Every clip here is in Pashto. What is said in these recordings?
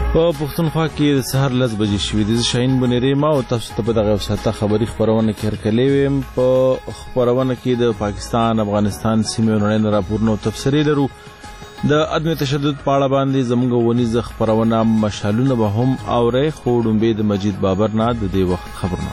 په پښتونخوا کې د سهار 10 بجې شوې دي. شاهین بنيري ما او تاسو ته په دغه وساته خبري خبرونه کې هرکلی ویم. په خبرونه کې د پاکستان افغانستان سیمې نړۍ راپورونه او تفسیري لرو. د عدم تشدد په اړه باندې زموږ ونیزه خبرونه مشالونه به هم اوري. خو ډومبې د مجید بابر نه د دې وخت خبرونه.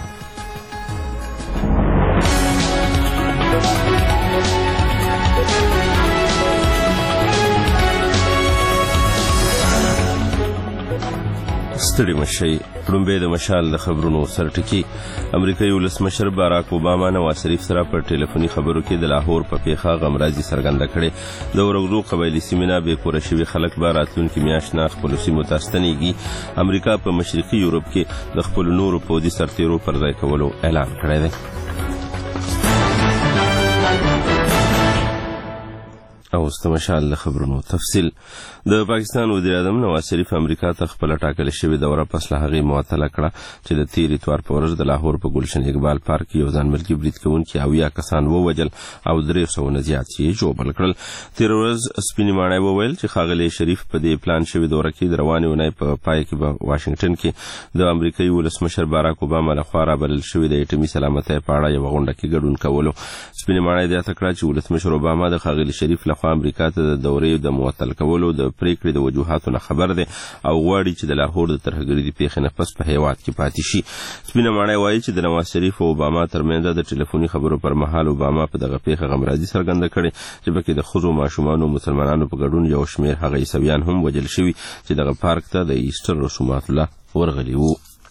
ستړي مشي لومبې د مشال د خبرونو سرټکی. امریکایي ولسمشر باراک اوباما نواز شریف سره په ټلیفوني خبرو کې د لاهور په پیښه غمرازي څرګنده کړې. د ورغزو قبایلي سیمې نه بې کوره شوي خلک به راتلونکي میاشت نه خپلو سیمو ته ستنېږي. امریکا په مشرقي یورپ کې د خپلو نورو پوځي سرتیرو پر ځای کولو اعلان کړی دی. او استمشال د خبرونو تفصیل. د پاکستان وزیر اعظم نواز شریف امریکا ته خپل ټاکل شوی دوره پس له هغې معطله کړه چې د تیر اتوار په ورځ د لاهور په ګلشن اقبال پارک کې یو ځانملکي برید کوونکي 80 کسان ووژل او 300 نه زیات یې ژوبل کړل. تیر ورځ سپینې ماڼۍ وویل چې ښاغلی شریف په دې پلان شوي دوره کې د روانې اونۍ په پای کې به واشنګټن کې د امریکایي ولسمشر باراک اوباما لخوا رابلل شوي د اټومي سلامتۍ په اړه یوه غونډه کې ګډون کولو. سپینې ماڼۍ زیاته کړه چې ولسمشر اوباما د ښاغلي شریف لخوا امریکا ته د دورې د معطل کولو د پریکړې د وجوهاتو نه خبر دی او غواړي چې د لاهور د ترهګرۍ د پیښې نه پس په هیواد کې پاتې شي. سپینه ماڼۍ وایي چې د نواز شریف او اوباما ترمنځ د ټلیفوني خبرو پر مهال اوباما په دغه پیښه غمرازي څرګنده کړې چې پکې د ښځو ماشومانو مسلمانانو په ګډون یو شمېر هغه عیسویان هم وژل شوي چې دغه پارک ته د ایسټر رسومات الله ورغلي وو.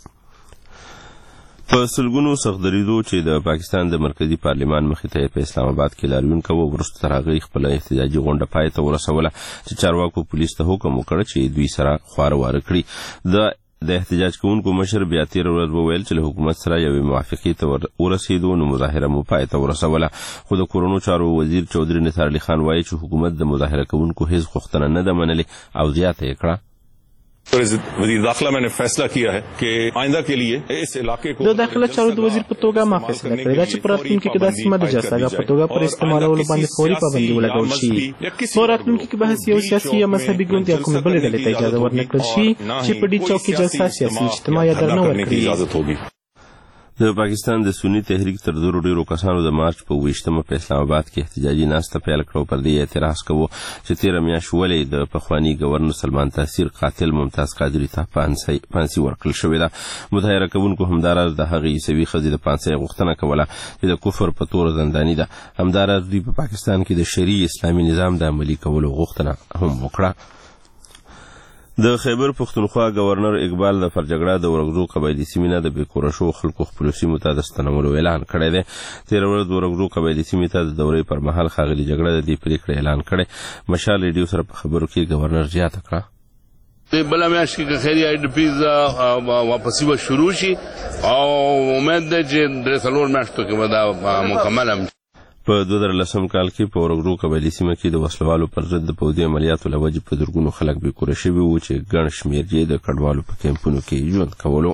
په سلګونو سختدریدو چې د پاکستان د مرکزی پارلیمان مخې ته په اسلام آباد کې لاریون کوي ورسته تر هغې خپل احتجاجي غونډه پای ته ورسوله چې چارواکو پولیس ته حکم وکړ چې دوی سره خواره کړي. د احتجاج کوونکو مشر بیا تیر ورځ وویل چې له حکومت سره یوې موافقې ته ورسېدو نو مظاهره مو پای ته ورسوله. خو د کورونو چارو وزیر چودھری نثار علي خان وایي چې حکومت د مظاهره کوونکو هیڅ غوښتنه نه ده منلې او زیاته یې کړه. وزیر داخلہ میں نے فیصلہ کیا ہے کہ آئندہ کے لیے اس علاقے کو د داخله چارو د وزیر په توګه ما فیصله کړې ده چې په راتلونکي کې د سیمه د جاساګا په توګه پر استعمالولو باندې فوري پابندي ولګول شي. په راتلونکي کې به یو سیاسي یا مذهبي ګوند یا کومې بلې ډلې ته اجازه ورنکړل شي چې په دې چوک کې جلسه سیاسي اجتماع یا درنه ورکړي. د پاکستان د سنی تحریک تر ډیرو کسانو د مارچ په 20مه په اسلام آباد کې احتجاجي ناسته پیل کړه. پر دې اعتراض کوو چې تیر میاشت ولې د پخوانی گورنر سلمان تاثیر قاتل ممتاز قادری ته پانسي ورکړل شوې ده. مظاهره کوونکو همداراز د هغې عیسوي ښځې د پانسۍ غوښتنه کوله چې د کفر په تور زنداني ده. همداراز دوی په پاکستان کې د شرعي اسلامي نظام د عملي کولو غوښتنه هم وکړه. د خیبر پښتونخوا گورنر اقبال د فرجګړه د ورغزو قبایلي سیمې نه د بېکوره شو خلکو خپلو سیمو ته د ستنولو اعلان کړی دی. تېره ورځ د ورغزو قبایلي سیمې ته د دورې پر مهال ښاغلي جګړه د دې پرېکړې اعلان کړی. مشال ریډیو سره په خبرو کې گورنر زیاته کړه بله میاشت کې خیري آی ډي پیز واپسي به شروع شي او امید ده چې 3 میاشتو کې به دا مکمل هم. په 2010 کال کې په ورغزو قبایلي سیمه کې د وسلوالو پر ضد د پوځي عملیاتو له وجې په زرګونو خلک بېکوره شوي وو چې ګڼ شمېر یې د کډوالو په کیمپونو کې ژوند کولو.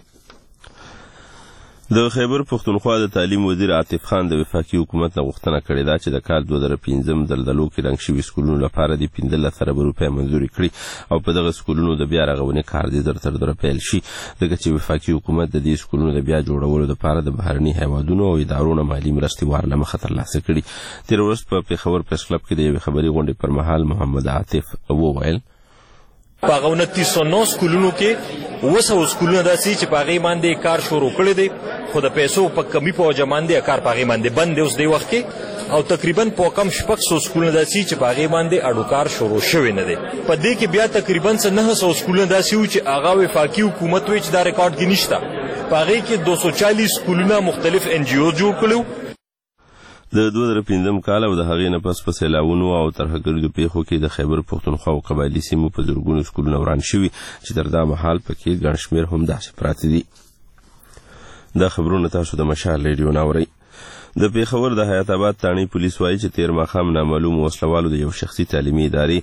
د خیبر پښتونخوا د تعلیم وزیر عاطف خان د وفاقي حکومت نه غوښتنه کړې ده چې د کال 2015 دلدلو کې رنګ شوي سکولونو لپاره د 15 ارب روپۍ منظوري کړي او په دغه سکولونو د بیا رغونې کار دې تر ډېره پیل شي ځکه چې وفاقي حکومت د دې سکولونو د بیا جوړولو لپاره د بهرني هیوادونو او ادارو نه مالي مرستې وار له مخه ترلاسه کړي. تېره ورځ په پېښور پریس کلب کې د یوې خبري غونډې پر مهال محمد عاطف وویل په 2909 سکولونو کې 200 سکولونه داسې چې په هغې باندې کار شروع کړی دی خو د پیسو په کمی په وجه باندې کار په هغې باندې بند دی اوس دی وخت کې او تقریبا په کم 600 سکولونه داسې چې په هغې باندې اډو کار شروع شوی نه دی. په دې کې بیا تقریبا 900 سکولونه داسې وو چې هغه وفاقي حکومت وایي چې دا ریکارډ کې نشته. په هغې کې 240 سکولونه مختلف NGO جوړ کړي. د 2015 کال او د هغې نه پس په سیلاونو او ترهګریزو پیښو کې د خیبر پښتونخوا او قبایلي سیمو په زرګونو سکولونه وران شوي چې تر دا مهال پکې ګڼ شمېر هم داسې پراته دي. دا خبرونه تاسو د مشال ریډیو نه اورئ. د پیښور د حیات آباد تاڼۍ پولیس وایي چې تیر ماښام نامعلوم وسلوالو د یو شخصي تعلیمي ادارې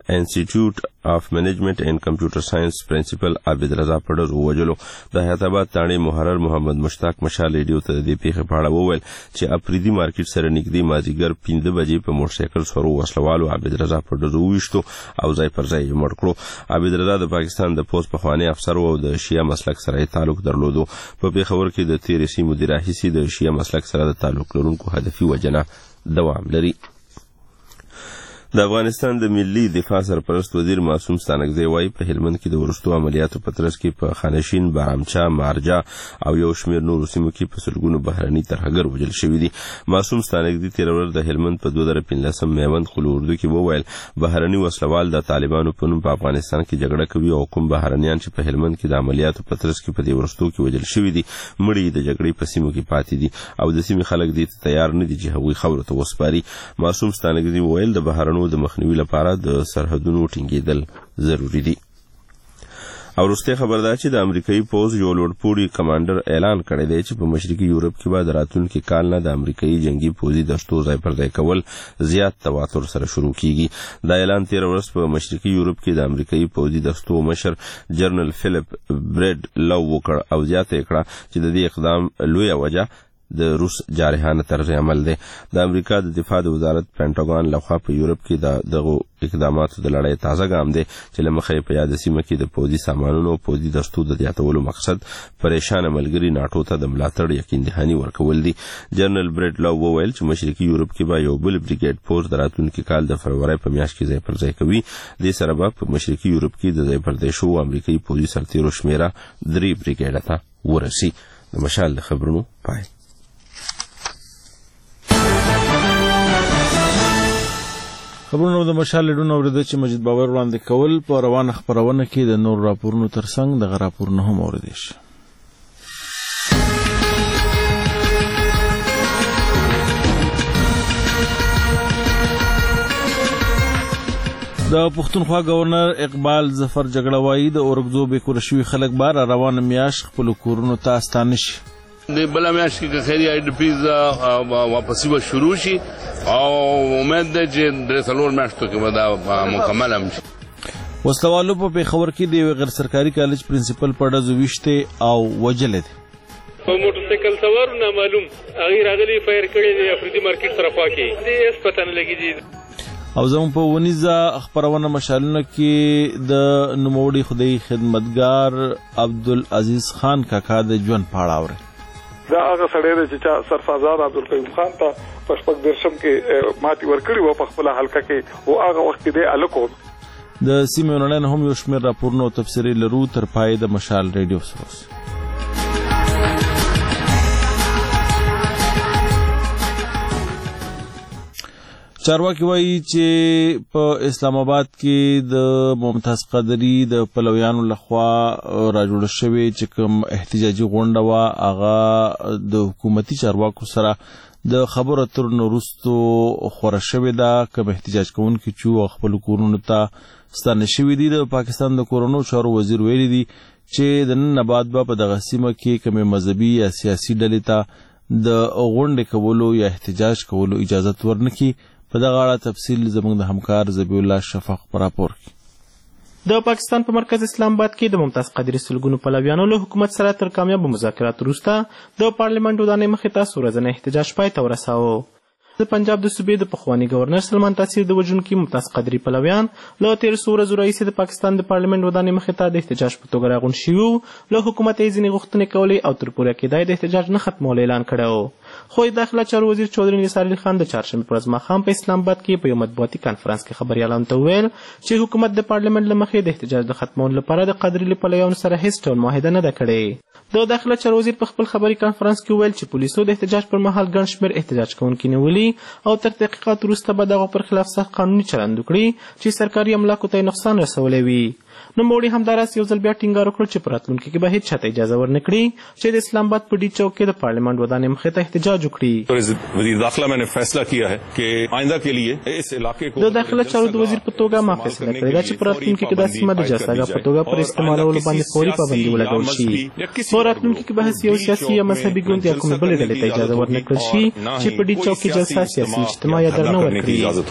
انسټیټیوټ اف منیجمنت اینڈ کمپیوټر ساينس پرنسپل عابد رضا پډر ووجلو. د حیات آباد تاڼې محرر محمد مشتاق مشال ریډیو ته د پیښې په اړه وویل چې اپریدي مارکیټ سره نږدې مازیګر 5 بجې په موټر سایکل سره وسلوالو عابد رضا پډر وویشتو او ځای پر ځای مړ کړو. عابد رضا د پاکستان د پوسټ پخوانی افسر او د شیعه مسلک سره تعلق درلودو. په پیښور کې د 13 مدیر راهیسي د شیعه مسلک سره د تعلق لرونکو هدفي وجنه دوام لري. د افغانستان د ملي دفاع سرپرست وزیر معصوم ستانکزی وايي په هلمند کې د ورستو عملیاتو په ترڅ کې په خانشین، بارامچا، مارجا او یو شمېر نورو سیمو کې په سلګونو بهرني ترهګر وژل شوي دي. معصوم ستانکزی تېره ورځ د هلمند په 2015 میوند خلو اردو کې وویل بهرني وسلوال د طالبانو په نوم په افغانستان کې جګړه کوي او کوم بهرنیان چې په هلمند کې د عملیاتو په ترڅ کې په دې ورستو کې وژل شوي دي مړي د جګړې په سیمو کې پاتې دي او د سیمې خلک دې ته تیار نه دي چې هغوی خاورو ته وسپاري. معصوم ستانکزی وویل د بهرنو د مخنیوي لپاره د سرحدونو ټینګېدل ضروری دي. او وروسته خبر ده چې د امریکایي پوز یو لوړپوړي کمانډر اعلان کړی دی چې په مشرقي یورپ کې به د راتلونکي کال نه د امریکایي جنگي پوځي دستو ځای پر ځای کول زیات تواتر سره شروع کیږي. دا اعلان 13 ورځ په مشرقي یورپ کې د امریکایي پوځي دستو مشر جنرال فلیپ بریډ لو وکړ او زیاته کړه چې د دې اقدام لویه وجه د روس جارحانه طرز عمل دی. د امریکا د دفاع د وزارت پینټاګون لخوا په یورپ کې دغه اقداماتو د لړۍ تازه ګام دی چې له مخې په یاد سیمه کې د پوځي سامانونو او پوځي دستو د زیاتولو مقصد پریشان ملګري ناټو ته د ملاتړ یقین دهاني ورکول دي. جنرال بریډ لو وویل چې مشرقي یورپ کې به یو بل بریګیډ پوز د راتلونکي کال د فروری په میاشت کې ځای پر ځای کوي. دې سره به په مشرقي یورپ کې د ځای پر ځای شوو امریکایي پوځي سرتیرو شمیره 3 بریګیډ ته ورسي. د مشال د خبرونو پای. خبرونه د مشال لډونه اوریدل چې مجید باور وړاندې کول په روانه خبرونه کې د نور راپورونو ترڅنګ د راپورونو هم اوریدل شي. د پښتونخوا گورنر اقبال ظفر جګړه وايي د اورګزو به کور شوی خلک بار روانه میاش خپل کورونو ته ستانه شي. د بل میاشت کې خیری آی ډی پیز واپسی به شروع شي او امید ده چې د څلور میاشتو کې به دا مکمل هم شي. وسلوالو په پیښور کې د غیر سرکاري کالج پرنسپل په ډزو وشته او وجل دي. په موټر سایکل سوار نه معلوم هغه راغلي فایر کړي د افریدي مارکیټ طرف کې دې اس پته نه لګي دي. او زموږ په ونیزه خبرونه مشالونه کې د نوموړي خدای خدمتګار عبدالعزیز خان کاکا د ژوند پاړه اوري. دا هغه سړی دی چې سرفازار عبدالقیوم خان ته په شپږ درشم کې ماتي ورکړي وه په خپله حلقه کې او هغه وخت کې دی هلک و. د سیمې نړۍ هم یو شمېر راپورونه او تفسیري لرو تر پای د مشال ریډیو سره. چارواکي وایي چې په اسلام آباد کې د ممتاز قادری د پلویانو لخوا راجوړ شوی چې کوم احتجاجي غونډه وه هغه د حکومتي چارواکو سره د خبرو اترو وروستو خوره شوې ده. کوم احتجاج کوونکي چې خپل کورونو ته ستانه شوي دي د پاکستان د کورونو چارو وزیر ویلي دي چې د نن نه بعد به په دغه سیمه کې کومې مذهبي یا سیاسي ډلې ته د غونډې کولو یا احتجاج کولو اجازت ورنکړي. په دغه اړه تفصیل زموږ د همکار ذبیح الله شفق په راپور کې. د پاکستان په مرکز اسلام آباد کې د ممتاز قادری سلګونو پلویانو له حکومت سره تر کامیابو مذاکراتو وروسته د پارلیمنت ودانۍ مخې ته څو ورځنی احتجاج پای ته ورساوه. د پنجاب د صوبې د پخواني گورنر سلمان تاثیر د وژونکي ممتاز قادری پلویان له 13 ورځو راهیسې د پاکستان د پارلیمنت ودانۍ مخې ته د احتجاج په توګه راغونډ شوي وو. له حکومت یې ځینې غوښتنې کولې او تر پوره کېدای د احتجاج نه ختمولو اعلان کړی و. خو داخله چارو وزیر چودري نثار علي خان د چهارشنبې په ورځ ماښام په اسلام آباد کې په یو مطبوعاتي کانفرنس کې خبریالانو ته وویل چې حکومت د پارلیمنت له مخې د احتجاج د ختمولو لپاره د قادري له پلویانو سره هیڅ ډول معاهده نه ده کړې. د داخله چارو وزیر په خپل خبري کانفرنس کې وویل چې پولیسو د احتجاج پر مهال ګڼ شمېر احتجاج کوونکي نیولي او تر تحقیقات وروسته به دغو پر خلاف سخت قانوني چلند وکړي چې سرکاري املاکو ته نقصان رسولی وي. نوموړي همداراز یو ځل بیا ټینګار وکړ چې په راتلونکي کې به هېڅ چاته اجازه ورنکړي چې د اسلام آباد په ډي چوک کې د پارلیمنت ودانۍ مخې ته احتجاج وکړي. وزیر داخله میں نے فیصلہ کیا ہے کہ آئندہ کے لیے اس علاقے کو د داخله چارو د وزیر په توګه ما فیصله کړې ده چې په راتلونکي کې دا سیمه د جاساګا په توګه پر استعمالولو باندې فوري پابندي ولګول شي. په راتلونکي کې به یو سیاسي یا مذهبي ګوند یا کومې بلې ډلې ته اجازه ورنکړل شي چې په ډي چوک کې جلسه سیاسي اجتماع یا درنه ورکړي.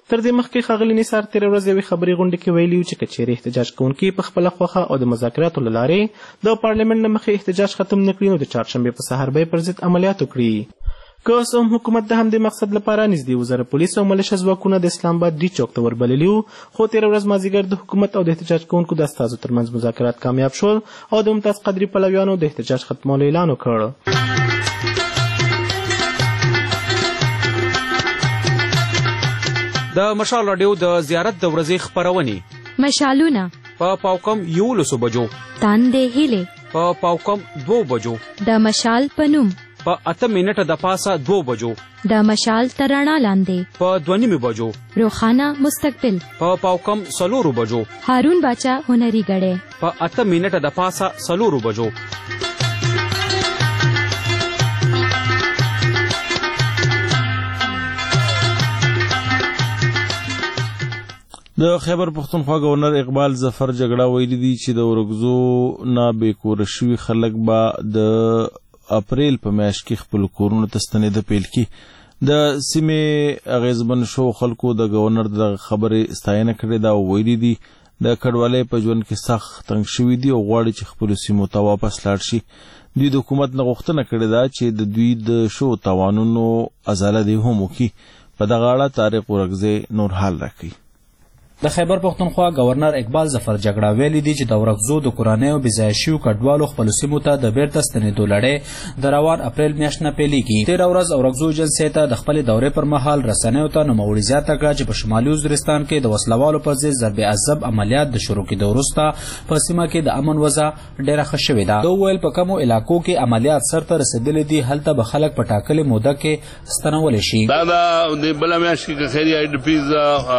تر دې مخکې ښاغلي نثار تېره ورځ یوې خبري غونډې کې ویلي وو چې که چیرې احتجاج کوونکي په خپله خوښه او د مذاکراتو له لارې د پارلمنټ نه مخکې احتجاج ختم نه کړي نو د چهارشنبې په سهار به یې پر ضد عملیات وکړي. که اوس هم حکومت د همدې مقصد لپاره نږدې 1000 پولیس او ملیشه ځواکونه د اسلام آباد ډي چوک ته وربللي وو، خو تېره ورځ مازدیګر د حکومت او د احتجاج کوونکو د استازو ترمنځ مذاکرات کامیاب شول او د ممتاز قدري پلویانو د احتجاج ختمولو اعلان وکړ. د مشال راډیو د زیارت د ورځې خپرونې مشالونه په پاوکم 11 بجو، تاندې هیلې په پاوکم 2 بجو، د مشال په نوم په 8 منټه د پاسه 2 بجو، د مشال تر رڼا لاندې په 2:30 بجو، روښانه مستقبل په پاوکم 4 بجو، هارون باچا هنري غړې په 8 منټه د پاسه 4 بجو. د خیبر پښتونخوا گورنر اقبال ظفر جګړه ویلي دي چې د ورغزو نه بې کوره شوي خلک به د اپریل په میاشت کې خپل کورونو ته ستنېده پیل کړي. د سیمې اغیزمن شو خلکو د گورنر د خبرې ستاینه کړې ده او ویلي دي د کډوالۍ په ژوند کې سخت تنګ شوي دي او غواړي چې خپلو سیمو ته واپس لاړ شي. دوی د حکومت نه غوښتنه کړې ده چې د دوی د شو تاوانونو ازاله دې هم وکړي. په دغه اړه طارق ورغزی نور حال راکوي. د خیبر پښتونخوا گورنر اقبال ظفر جګړه ویلي دي چې د ورغزو د کورنیو بېځایه شویو کډوالو خپلو سیمو ته د بیرته ستنېدو لړۍ د روان اپریل میاشت نه پیلېږي. تېره ورځ اورغزو ایجنسۍ ته د خپلې دورې پر مهال رسنیو ته نوموړي زیاته کړه چې په شمالي وزیرستان کې د وسلوالو پر ضد ضرب عذب عملیات د شروع کېدو وروسته په سیمه کې د امن وضع ډېره ښه شوې ده. ده وویل په کومو علاقو کې عملیات سرته رسېدلي دي هلته به خلک په ټاکلې موده کې ستنولی شي. دا د بله میاشت کې که خیري آی ډي پیز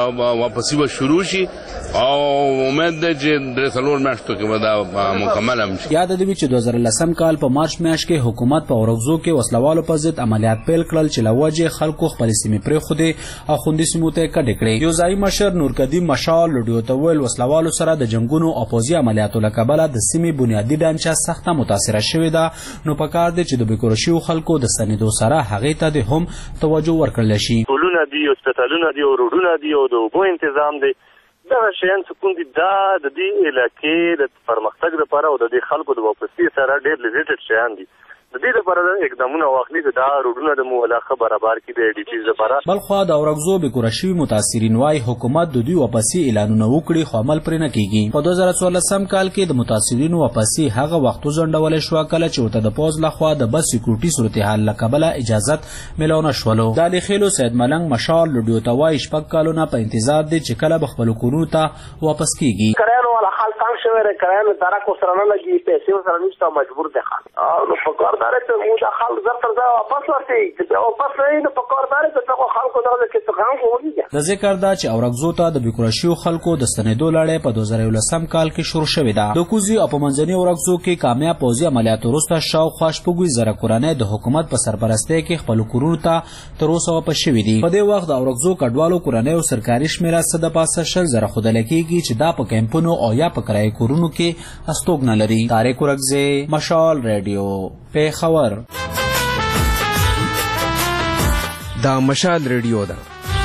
واپسي به شروع شي او امید ده چې 3 میاشتو کې به دا مکمل هم شي. یاد دې وي چې 2010 کال په مارچ میاشت کې حکومت په اورغزو کې وسلوالو پر ضد عملیات پیل کړل چې له وجې خلکو خپلې سیمې پرېښودې او خوندي سیمو ته یې کډې کړې. یو ځایي مشر نورکدي مشال لوډیو ته وویل وسلوالو سره د جنګونو او پوځي عملیاتو له کبله د سیمې بنیادي ډانچه سخته متاثره شوې ده، نو پکار دی چې د بېکوره شویو خلکو د ستنېدو سره هغې ته د هم توجه ورکړلی شي. سکولونه دي، هسپتالونه دي او روډونه دي او د اوبو تنظیم دی. دغه شیان چې کوم دي دا د دې علاقې د پرمختګ لپاره او د دې خلکو د واپسي سره ډېر لیمیټډ شیان دي. د دې لپاره اقدامونه واخلي چې دا روډونه د مولاخه برابر کړي د ډي پیز لپاره. بلخوا د اورغزو بېکوره شوي متاثرین وایي حکومت د دوی واپسي اعلانونه وکړي خو عمل پرې نه کېږي. په 2014 کال کې د متاثرینو واپسي هغه وخت وځنډولی شوه کله چې ورته د پوځ لخوا د بد سکیورټي صورتحال له کبله اجازت میلاو نه شولو. د علي خیلو سید ملنګ مشال لوډیو ته وایي 6 کالونه په انتظار دي چې کله به خپلو کورونو ته واپس کېږي. کرایانو والا حال تنګ شوی دی، کرایانو درک ورسره نه لګي، پیسې ورسره نشته، مجبور دی خلک. نو په کار دا دی چې موږ دا خلک زر تر ځایه واپس ورسېږي، چې بیا واپس نه وي نو په کار دا دی چې دغو خلکو دغه کې استقامت ولیږي. د ذکر ده چې اورغزو ته د بېکوره شویو خلکو د ستنېدو لړۍ په 2011 کال کې شروع شوې ده. د کوزي او په منځني اورغزو کې کامیاب پوځي عملیاتو وروسته شاوخوا 6,000 کورنۍ د حکومت په سرپرستۍ کې خپلو کورونو ته تر اوسه واپس شوي دي. په دې وخت د اورغزو کډوالو کورنیو سرکاري شمېره څه د پاسه 20,000 ښودلی کېږي چې دا په کیمپونو او یا په کرایي کورونو کې استوګنه لري. طارق ورغزی، مشال ریډیو، پېښور. دا مشال ریډیو ده.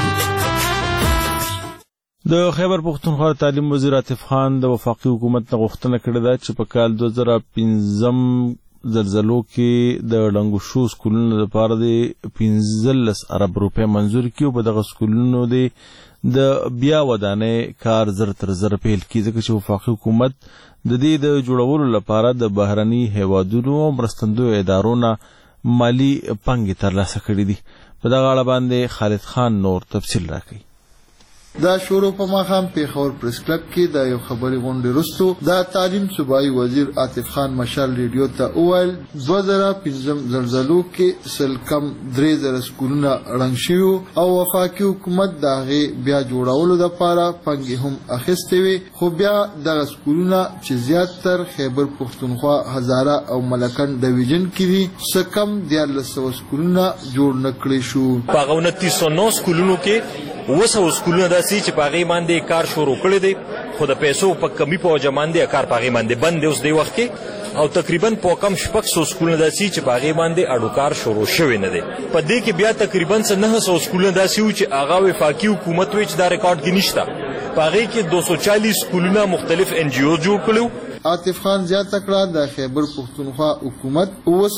د خیبر پښتونخوا تعلیم وزیر عاطف خان د وفاقي حکومت نه غوښتنه کړې ده چې په کال 2015 زلزلو کې د ړنګو شو سکولونو لپاره د 15 ارب روپۍ منظور کړي او په دغه سکولونو د بیا ودانۍ کار زر تر زر پیل کړي، ځکه چې وفاقي حکومت د دې د جوړولو لپاره د بهرني هیوادونو او مرستندویو ادارو نه مالي پانګې ترلاسه کړي دي. په دغه اړه باندې خالد خان نور تفصیل راکوي. دا شروع په ماښام پیښور پریس کلب کې د یو خبري غونډې وروسته د تعلیم صوبایي وزیر عاطف خان مشال ریډیو ته وویل 2015 زلزلو کې سل کم 3,000 سکولونه ړنګ شوي او وفاقي حکومت د هغې بیا جوړولو دپاره پانګې هم اخیستې وې، خو بیا دغه سکولونه چې زیاتتر خیبر پښتونخوا، هزاره او ملکنډ ډویژن کې دي څه کم 1,400 سکولونه جوړ نه کړی شو. په هغه 2909 سکولونو کې 200 سکولونه داسې چې په هغې باندې کار شروع کړی دی، خو د پیسو په کمی په وجه باندې کار په هغې باندې بند دی اوس دې وخت کې، او تقریبا په کم 600 سکولونه داسي چې په هغې باندې اډوکار شروع شوی نه دی. په دې کې بیا تقریبا 900 سکولونه داسي وو چې هغه وفاقي حکومت وی چې دا ریکارډ کې نشته. په هغې کې 240 سکولونه مختلف NGO جوړ کړي. عاطف خان زیاته کړه د خیبر پښتونخوا حکومت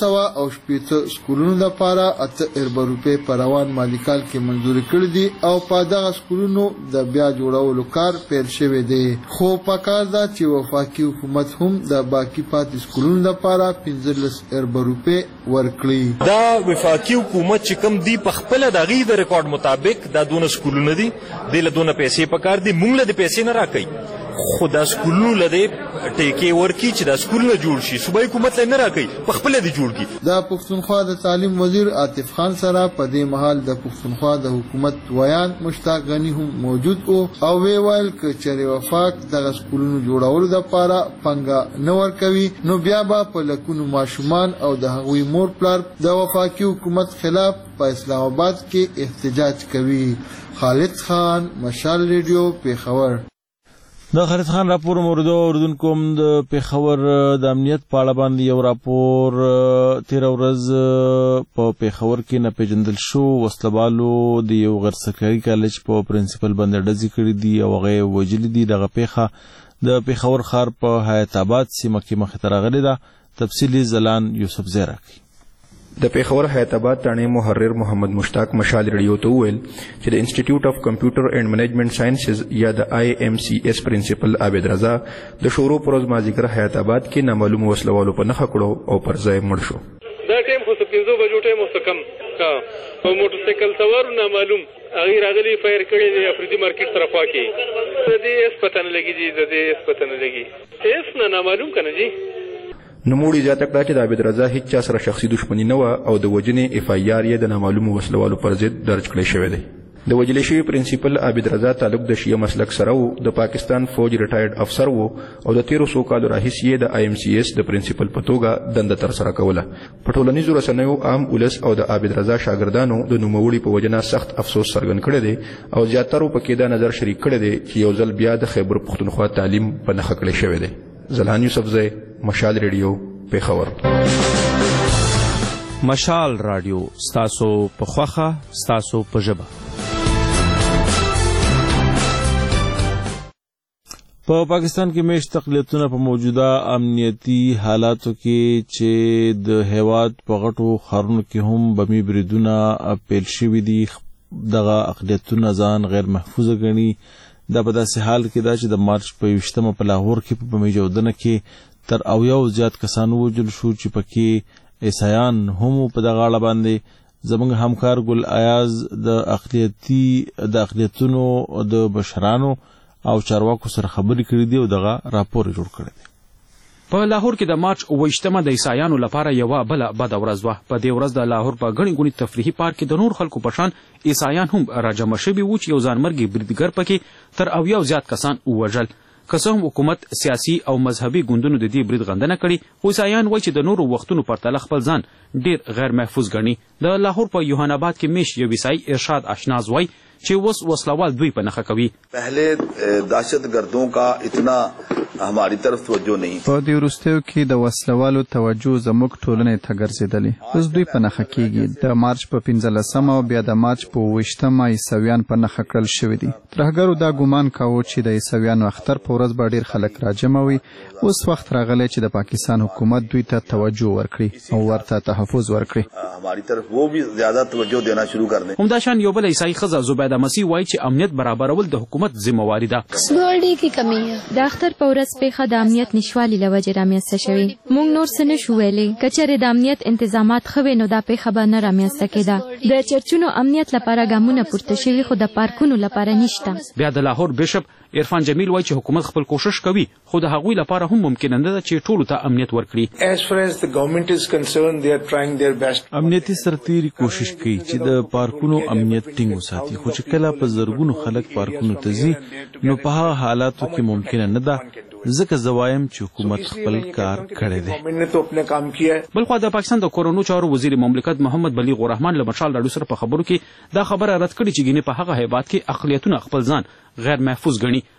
280 سکولونو لپاره 8 ارب روپۍ په روان مالي کال کې منظور کړي دي او په دغه سکولونو د بیا جوړولو کار پیل شوی دی. خو پکار ده چې وفاقي حکومت هم د باقي پاتې سکولونو لپاره 15 ارب روپۍ ورکړي. دا وفاقي حکومت چې کوم دی په خپل د غي د ریکارډ مطابق دا دونه سکولونه دي د لدونه پیسې پکار دي مونږ له پیسې نه راکړي. خو دا سکولونو لدی ټیکې ورکی چې دا سکولونه جوړ شي صوبایي حکومت نه راکړي په خپل دی جوړ کی. د پښتونخوا د تعلیم وزیر عاطف خان سره په دې مهال د پښتونخوا د حکومت ویان مشتاق غنی هم موجود او ویل ک چې وفاق د سکولونو جوړولو لپاره پنګه نه ورکوي نو بیا به په لکونو ماشومان او د هغوی مور پلار د وفاقي حکومت خلاف په اسلام آباد کې احتجاج کوي. خالد خان، مشال ریډیو، پیښور. د خالد خان راپور موردو اوردونکو د پیښور د امنیت په اړه باندې یو راپور تیر ورځ په پیښور کې نه پیژندل شو وسلوالو د یو غرسکري کالج په پرنسپل باندې ډزې کړې دي او هغه وجلې دي. دغه پیښه د پیښور ښار په حیات آباد سیمه کې مخې ته راغلې ده. تفصیلي زلان یوسف زیرا کوي. د پیښور حیات آباد تانې محرر محمد مشتاق مشال ریډیو ته وویل چې د انسټیټیوټ اف کمپیوټر اینڈ مینجمنٹ ساينسز یا د IMCS پرنسپل عابد رضا د شروع پر ورځ مازیګر حیات آباد کې نامعلوم وسلوالو په نښه کړو او پر ځای مړ شو. دا ټیم خو 15 بجو ټیم وسکم کا او موټرسایکل سوار نامعلوم هغه راغلي فایر کړي د افریدي مارکیټ طرفا کې د دې اس پته نه لګي دي د دې اس پته نه لګي اس نه نامعلوم کنه جی. نوموړي زیاته کړه چې د عابد رضا هیڅ چا سره شخصي دښمني نه وه او د وژنې FIR یې د نامعلومو وسلوالو پر ضد درج کړی شوی دی. د وژل شوي پرنسپل عابد رضا تعلق د شیعه مسلک سره و. د پاکستان فوج ریټایرډ افسر و او د 1300 کالو راهیسې یې د IMCS د پرنسپل په توګه دنده ترسره کوله. په ټولنیزو رسنیو عام ولس او د عابد رضا شاګردانو د نوموړي په وجنه سخت افسوس څرګند کړی دی او زیاترو پکې دا نظر شریک کړی دی چې یو ځل بیا د خیبر پښتونخوا تعلیم په نښه کړی شوی دی. زلان یوسف زی، مشال ریډیو، پیښور. مشال رادیو ستاسو په خوخه ستاسو په ژبه. په پاکستان کې میشت اقلیتونه په موجوده امنیتي حالاتو کې چې د هیواد په غټو ښارونو کې هم بمي بریدونه پیل شوي دي دغه اقلیتونه ځان غیر محفوظ ګڼي. دا په داسې حال کې ده چې د مارچ په 20 په لاهور کې په بمي چاودنه کې تر 80 زیات کسان ووژل شو چې پکې عیسایان هم په دغه اړه باندې زموږ همکار ګل ایاز د اقلیتونو د بشرانو او چارواکو سره خبرې کړې دي او دغه راپور جوړ کړی دی. په لاهور کې د مارچ 28 د عیسایانو لپاره یوه بله بده ورځ وه. په دې ورځ د لاهور په ګڼې ګوڼې تفریحي پارک کې د نور خلکو په شان عیسایان هم راجمع شوي وو چې یو ځانمرګي بریدګر پکې تر 80 زیات کسان ووژل. که څه هم حکومت سیاسي او مذهبي ګوندونو د دې برید غندنه کړې خو عیسایان وایي چې د نورو وختونو پرتله خپل ځان ډیر غیر محفوظ ګڼي. د لاهور په یوحان آباد کې میش یو عیسائی ارشاد اشناز وایي چې اوس وسلوال دوی په نښه کوي. پهلے دهشت گردوں کا اتنا हमारी तरफ توجه نه په دې وروستیو کې د وسلوالو توجه زموږ ټولنې ته ګرځېدلې. اوس دوی په نښه کېږي. د مارچ په 15 او بیا د مارچ په 28 عیسویان په نښه کړل شوي دي. ترهګرو دا ګمان کاوه چې د عیسویانو اختر په ورځ به ډېر خلک راجمع وي. اوس وخت راغلی چې د پاکستان حکومت دوی ته توجه ورکړي او ورته تحفظ ورکړي. हमारी तरफ वो भी ज्यादा तवज्जो देना शुरू कर दें. همداشان یو بل عیسائی ښځه زبیده مسیح وایي چې امنیت برابرول د حکومت ذمہواری ده. سکیورټي کې کمی ده. د اختر په ورځ پیښه د امنیت نشوالي له وجې رامنځته شوې. موږ نور څه نشو ویلی. که چېرې د امنیت انتظامات ښه وي نو دا پیښه به نه رامنځته کېده. د چرچونو امنیت لپاره ګامونه پورته شوي خو د پارکونو لپاره نشته. بیا د لاهور بشپ عرفان جمیل وایي چې حکومت خپل کوشش کوي خو د هغوی لپاره هم ممکن نه ده چې ټولو ته امنیت ورکړي. As far as the government is concerned, they are trying their best. امنیتي سرتیري کوشش کوي چې د پارکونو امنیت ټینګ وساتي خو چې کله په زرګونو خلک پارکونو ته ځي نو په هغه حالاتو کې ممکن نه ده. ځکه زه وایم چې حکومت خپل کار کړی دی. بلخوا د پاکستان د کورونو چارو وزیر مملکت محمد بلیغ الرحمن له مشال راډیو سره په خبرو کې دا خبره رد کړې چې ګینه په هغه هیواد کې اقلیتونه خپل ځان غیر محفوظ ګڼي.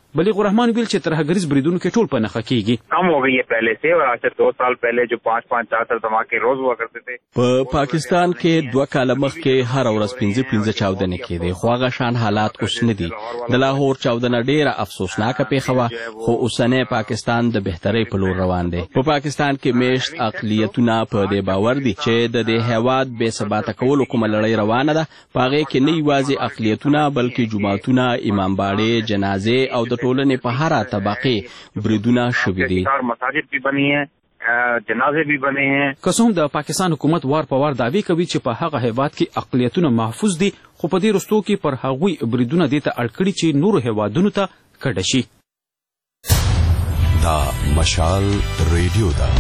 بلیغ الرحمن ویل چې ترهګریز بریدونو کې ټول په نښه کیږي. کم हो गई है पहले से और आज से 2 साल पहले जो 5-5 4 धमाके रोज हुआ करते थे. په پاکستان کې 2 کال مخکې هر ورځ 15 چاودنې کېدې خو هغه شان حالات اوس نه دي. د لاهور چاودنه ډیره افسوسناکه پیښه وه خو اوسنی پاکستان د بهترۍ په لور روان دی. په پاکستان کې میشت اقلیتونه په دې باور دي چې د دې هیواد بې ثباته کولو کومه لړۍ روانه ده. په هغې کې نه یوازې اقلیتونه بلکې جوماتونه، امامباړې، جنازې او د ټولنې په هره طبقې بریدونه شوي دي. مساجد بھی بنی ہیں، جنازې بھی بنے ہیں. که څه هم د پاکستان حکومت وار په وار دعوی کوي چې په هغه هیواد کې اقلیتونه محفوظ دي خو په دې وروستو کې پر هغوی بریدونه دې ته اړ کړي چې نورو هیوادونو ته کډه شي. دا مشال ریډیو ده.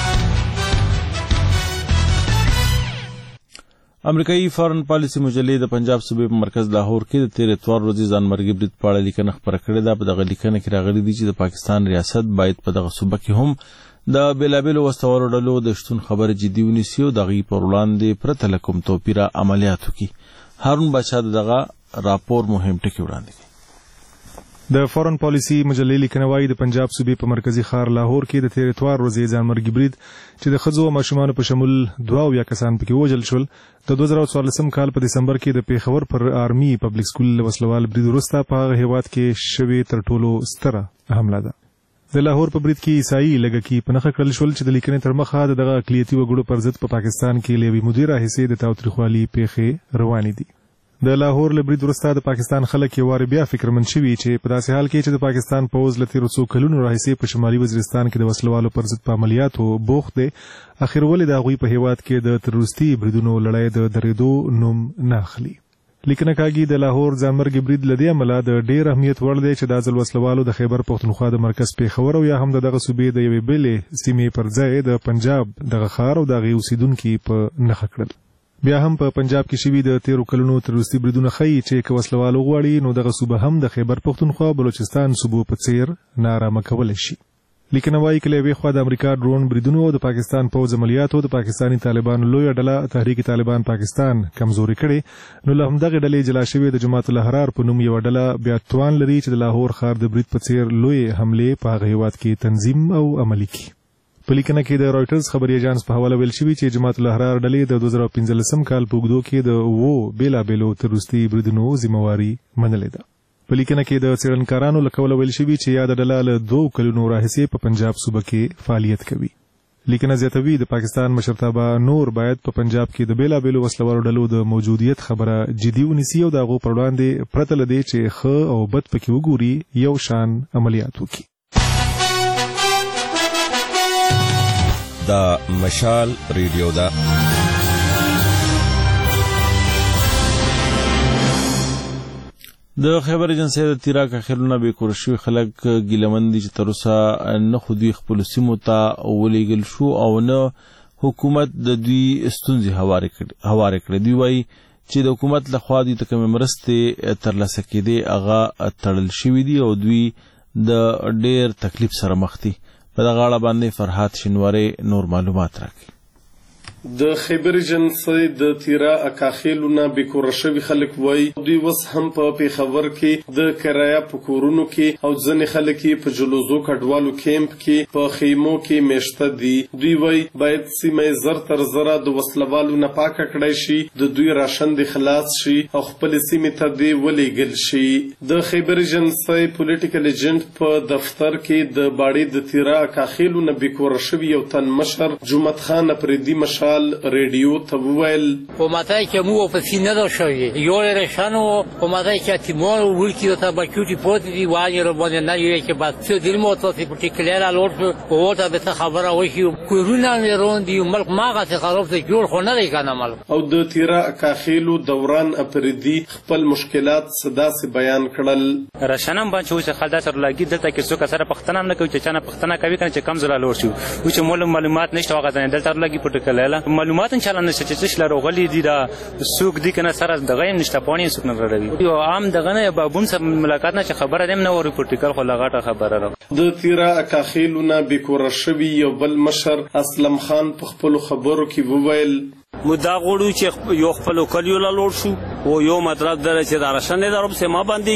امریکایي فارن پالیسي مجلې د پنجاب صوبې په مرکز لاهور کې د تیر اتوار ورځې ځانمرګي برید په اړه لیکنه خپره کړې ده. په دغه لیکنه کې راغلي دي چې د پاکستان ریاست باید په دغه صوبه کې هم د بېلابېلو وسوالو ډلو د شتون خبره جدي ونیسي او د هغې پر وړاندې پرته له کوم توپیره عملیات وکړي. هارون باچا دغه راپور مهم ټکي وړاندې کوي. د فارن پالیسي مجلې لیکنه وايي د پنجاب صوبې په مرکزي ښار لاهور کې د تیر اتوار ورځې ځانمرګي برید چې د ښځو او ماشومانو په شمول 2 کسان پکې وژل شول د 2014 کال په دسمبر کې د پیښور پر آرمي پبلک سکول وسلوال برید وروسته په هغه هیواد کې شوې تر ټولو ستره حمله ده. د لاهور په برید کې عیسائی لږکي په نښه کړل شول چې د لیکنې تر مخه دغه اقلیتي وګړو پر ضد په پاکستان کې له یوې مودې راهیسې د تاوتریخوالي پیښې روانې دي. د لاهور له برید وروسته د پاکستان خلک یو وار بیا فکرمن شوي چې په داسې حال کې چې د پاکستان پوځ له تیرو څو کلونو راهیسې په شمالي وزیرستان کې د وسلوالو پر ضد په عملیاتو بوخت دی، اخر ولې د هغوی په هیواد کې د تروریستي بریدونو لړۍ د درېدو نوم نه اخلي. لیکنه کاږي د لاهور ځانمرګي برید له دې امله د ډېر اهمیت وړ دی چې دا ځل وسلوالو د خیبر پښتونخوا د مرکز پیښور او یا هم دغه صوبې د یوې بلې سیمې پر ځای د پنجاب دغه ښار او د هغې اوسیدونکي په نښه کړل. بیا هم په پنجاب کې شوي د تیرو کلونو تروریستي بریدونه ښیي چې که وسلوال وغواړي نو دغه صوبه هم د خیبر پښتونخوا بلوچستان صوبو په څیر ناارامه کولی شي. لیکنه وايي که له یوې خوا د امریکا ډرون بریدونو او د پاکستان پوځ عملیاتو د پاکستاني طالبانو لویه ډله تحریک طالبان پاکستان کمزوري کړې نو له همدغې ډلې جلا شوې د جماعت الاحرار په نوم یوه ډله بیا توان لري چې د لاهور ښار د برید په څیر لویې حملې په هغه هیواد کې تنظیم او عملي کړي. په لیکنه کې د رویټرز خبري ایجانس په حواله ویل شوي چې جماعت الاحرار ډلې د 2015 کال په اوږدو کې د 9 بېلابېلو تروریستي بریدونو ذمہواري منلې ده. په لیکنه کې د څېړنکارانو له قوله ویل شوي چې یاده ډله له 2 کلونو راهیسې په پنجاب صوبه کې فعالیت کوي. لیکنه زیاتوي د پاکستان مشرتابه نور باید په پنجاب کې د بېلابېلو وسلوالو ډلو د موجودیت خبره جدي ونیسي او د هغو پر وړاندې پرته له دې چې ښه او بد پکې وګوري یو شان عملیات وکړي. دا مشال ریډیو ده. د خیبر ایجنسۍ د تیراک اخرونه بې کوره شوي خلک ګیلهمن دي چې تر اوسه نه خو دوی خپلو سیمو ته ولېږل شو او نه حکومت د دوی ستونزې هوارې کړې. دوی وایي چې د حکومت لخوا دوی ته کومې مرستې ترلاسه کېدې هغه تړل شوي دي او دوی د ډېر تکلیف سره مخ دي. په دغه اړه باندې فرحات شینواری نور معلومات راکړي. د خیبر ایجنسۍ د تیرا اکاخیلونه بې کوره شوي خلک وایي دوی اوس هم په پیښور کې د کرایه په کورونو کې او ځینې خلک یې په جلوزو کډوالو کیمپ کې په خیمو کې میشته دي. دوی وایي باید سیمه زر تر زره د وسلوالو نه پاکه کړی شي، د دوی راشن دې خلاص شي او خپلې سیمې ته دې ولېږل شي. د خیبر ایجنسۍ پولیټیکل ایجنټ په دفتر کې د باړې د تیرا اکاخیلونه بې کوره شوي یو تن مشر جمعت خان اپریدي مشال ریډیو ته وویل قومتایی که مو واپسی نداشتیم یور رشن و قومتایی که تیمار و ولکی و تبکیوتی پوتی دی وانی رو بانده نگیره که بعد سو دل موتاسی پرتیکلیر الور شد و ورطا به خبره وشی و کورون نمیرون دی و ملک ماغت خراب دی جور خو ندی کنه ملک. او د تیرا اکاخیلو دوران اپریدي خپل مشکلات صداسې بیان کړل. رشنم باندې چې خلدا سره لګي دلته کې څوک سره پښتنه نه کوي چې چانه پښتنه کوي کنه چې کم زړه لور شو و چې معلومات نشته هغه ځنه دلته لګي پرتیکلیر معلومات ان شاء الله نشته چې څه لرو غلي دي دا سوق دي کنه سره دغه نشته پانی سوق نه لري یو عام دغه نه بابون سره ملاقات نه خبره دیم نه وري پرتیکل خو لغاټه خبره را د تیرا اکاخیلونه بکور شوی یو بل مشر اسلم خان په خپل خبرو کې وویل مدا غوړو چې یو خپل کلیو لا لور شو او یو مطلب در چې دارشن نه درو سما باندېږي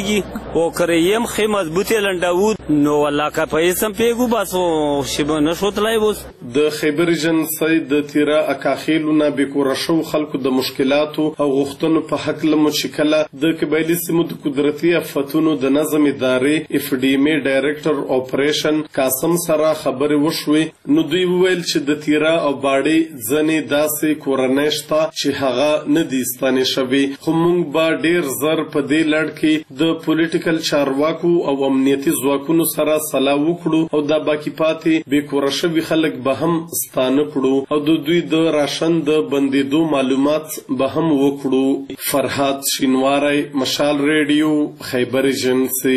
او کریم خې مضبوطه لنډاود نو والله کا پیسم پیګو بس شبه نشوتلای بوس د خیبر ایجنسی د تیرا اکاخیلونه بیکوره شو خلکو د مشکلاتو او غوښتنو په حق لمو شکله د قبایلی سیمو د قدرتي آفتونو د نظم ادارې اف ډي ام ډایرکټر اپریشن قاسم سره خبرې وشوې نو دوی وویل چې د تیرا او باړې ځنې داسې کورنۍ شته چې هغه نه دي ستانې شوي خو موږ به ډېر زر په دې لړ کې د پولیټیکل چارواکو او امنیتي ځواکونو سره سلا وکړو او د باقي پاتې بیکوره شوي خلک به هم ستانه کړو او د دوی د راشن د بندیدو معلومات به هم وکړو. فرهاد شینواری، مشال ریډیو، خیبر ایجنسی.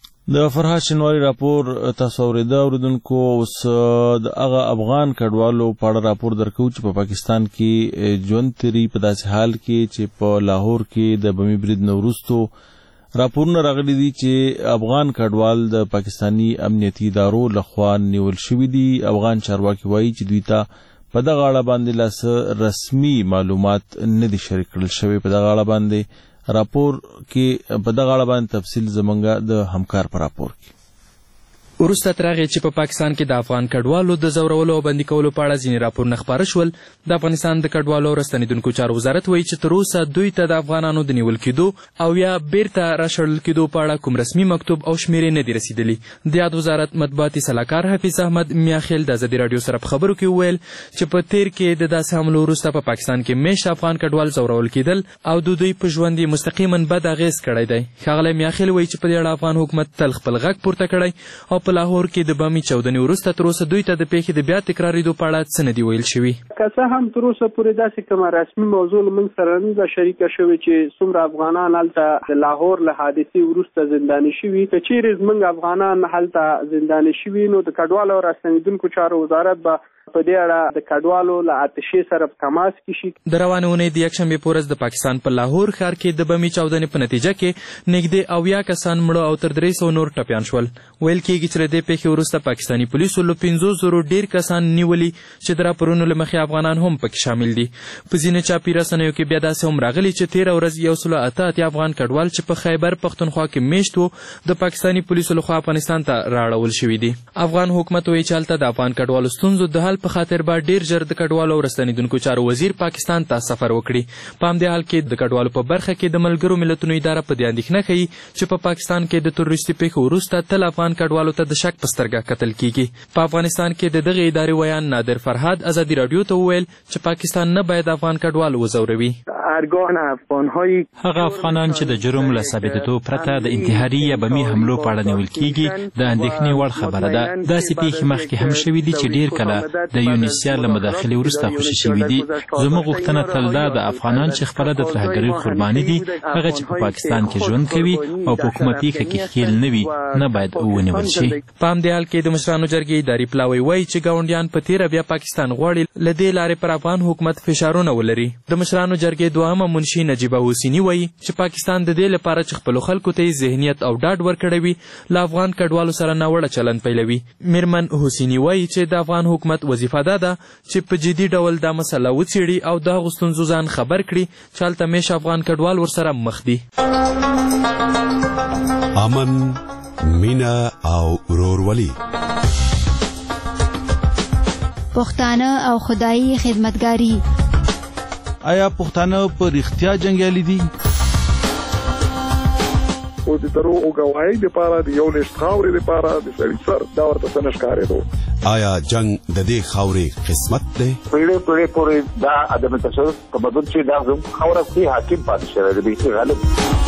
د فرهاد شینواری راپور تاسو اوریدونکو. اوس د هغه افغان کډوالو په اړه راپور درکو چې په پاکستان کې ژوند تیری په داسې حال کې چې په لاهور کې د بمي برید نه وروستو راپورونه راغلي دي چې افغان کډوال د پاکستانی امنیتي ادارو لخوا نیول شوي دي. افغان چارواکي وایي چې دوی ته په دغه اړه باندې لاس رسمي معلومات نه دي شریک کړل شوي. په دغه اړه باندې راپور کې په دغه اړه باندې تفصیل زمونږ د همکار پر راپور کې وروسته تر هغې چې په پاکستان کې د افغان کډوالو د ځورولو او بندي کولو په اړه ځینې راپورونه خپاره شول. د افغانستان د کډوالو او راستنېدونکو چارو وزارت وایي چې تر اوسه دوی ته د افغانانو د نیول کېدو او یا بیرته راشړل کېدو په اړه کوم رسمي مکتوب او شمیرې نه دي رسیدلي. د یاد وزارت مطبوعاتي سلاکار حفیظ احمد میاخیل د ازادي راډیو سره په خبرو کې وویل چې په تیر کې د داسې حملو وروسته په پاکستان کې میشت افغان کډوال ځورول کېدل او د دوی په ژوند یې مستقیما بد اغېز کړی دی. ښاغلی میاخیل وایي چې په دې اړه افغان حکومت تل خپل غږ پورته کړی او په لاهور کې د بامي چاودنې وروسته تر اوسه دوی ته د پیښې د بیا تکرارېدو په اړه څه نه دي ویل شوي. که څه هم تر اوسه پورې داسې کومه رسمي موضوع له موږ سره نه ده شریکه شوې چې څومره افغانان هلته د لاهور له حادثې وروسته زنداني شوي. که چیرې زموږ افغانان هلته زنداني شوي نو د کډوالو او راستنېدونکو چارو وزارت به په دې اړه د کډوالو له اتشې سره په تماس کې شي. د روانې اونۍ د یکشنبې په ورځ د پاکستان په لاهور ښار کې د بمي چاودنې په نتیجه کې نږدې 80 کسان مړه او تر 300 نور ټپیان شول. ویل کېږي چې له دې پیښې وروسته پاکستاني پولیسو له 500 ډېر کسان نیولي چې د راپورونو له مخې افغانان هم پکې شامل دي. په ځینې چاپي رسنیو کې بیا داسې هم راغلي چې تېره ورځ 188 افغان کډوال چې په خیبر پښتونخوا کې میشت وو د پاکستاني پولیسو لخوا افغانستان ته راړول شوي دي. افغان حکومت وایي چې هلته د افغان کډوالو ستونزو د حل په خاطر به ډېر ژر د کډوالو او راستنېدونکو چارو وزیر پاکستان ته سفر وکړي. په همدې حال کې د کډوالو په برخه کې د ملګرو ملتونو اداره په دې اندېښنه ښیي چې په پاکستان کې د تروریستي پیښو وروسته تل افغان کډوالو ته د شک په سترګه کتل کېږي. په افغانستان کې د دغې ادارې ویان نادر فرهاد ازادي راډیو ته وویل چې پاکستان نه باید افغان کډوال وځوروي. هغه افغانان چې د جرم له ثابتېدو پرته د انتحاري یا بمي حملو په اړه نیول کېږي د اندېښنې وړ خبره ده. داسې پیښې مخکې هم شوي دي چې ډېر کله د یونیسیا له مداخلې وروسته خوشي شوي دي. زموږ غوښتنه تل دا د افغانان چې خپله د ترهګرۍ قرباني دي هغه چې په پاکستان کې ژوند کوي او په کومه پیښه کې ښکېل نه وي نه باید ونیول شي. په همدې حال کې د مشرانو جرګې اداري پلاوی وایي چې ګاونډیان په تېره بیا پاکستان غواړي له دې لارې پر افغان حکومت فشارونه ولري. د مشرانو جرګې دوهمه منشي نجیبه حسیني وایي چې پاکستان د دې لپاره چې خپلو خلکو ته یې ذهنیت او ډاډ ورکړی وي له افغان کډوالو سره ناوړه چلند پیلوي. میرمن حسیني وایي چې د افغان حکومت وظیفه دا ده چې په جدي ډول دا مسله وڅېړي او د هغو ستونزو ځان خبر کړي چې هلته میشت افغان کډوال ورسره مخ دي. امن، مینه او ورورولي، پښتانه او خدایي خدمتګاري. آیا پښتانه په رښتیا جنګیالي دي؟ او د دروغو ګواهۍ دپاره د یو لیشت خاورې دپاره د سړي سر دا ورته څه نه ښکارېدو. آیا جنگ د دې خاورې قسمت دی؟ پیړۍ پیړۍ پورې دا عدم تصرف تمدن چې دا زموږ خاوره کې حاکم پاتې شوی دی بیخي غالب.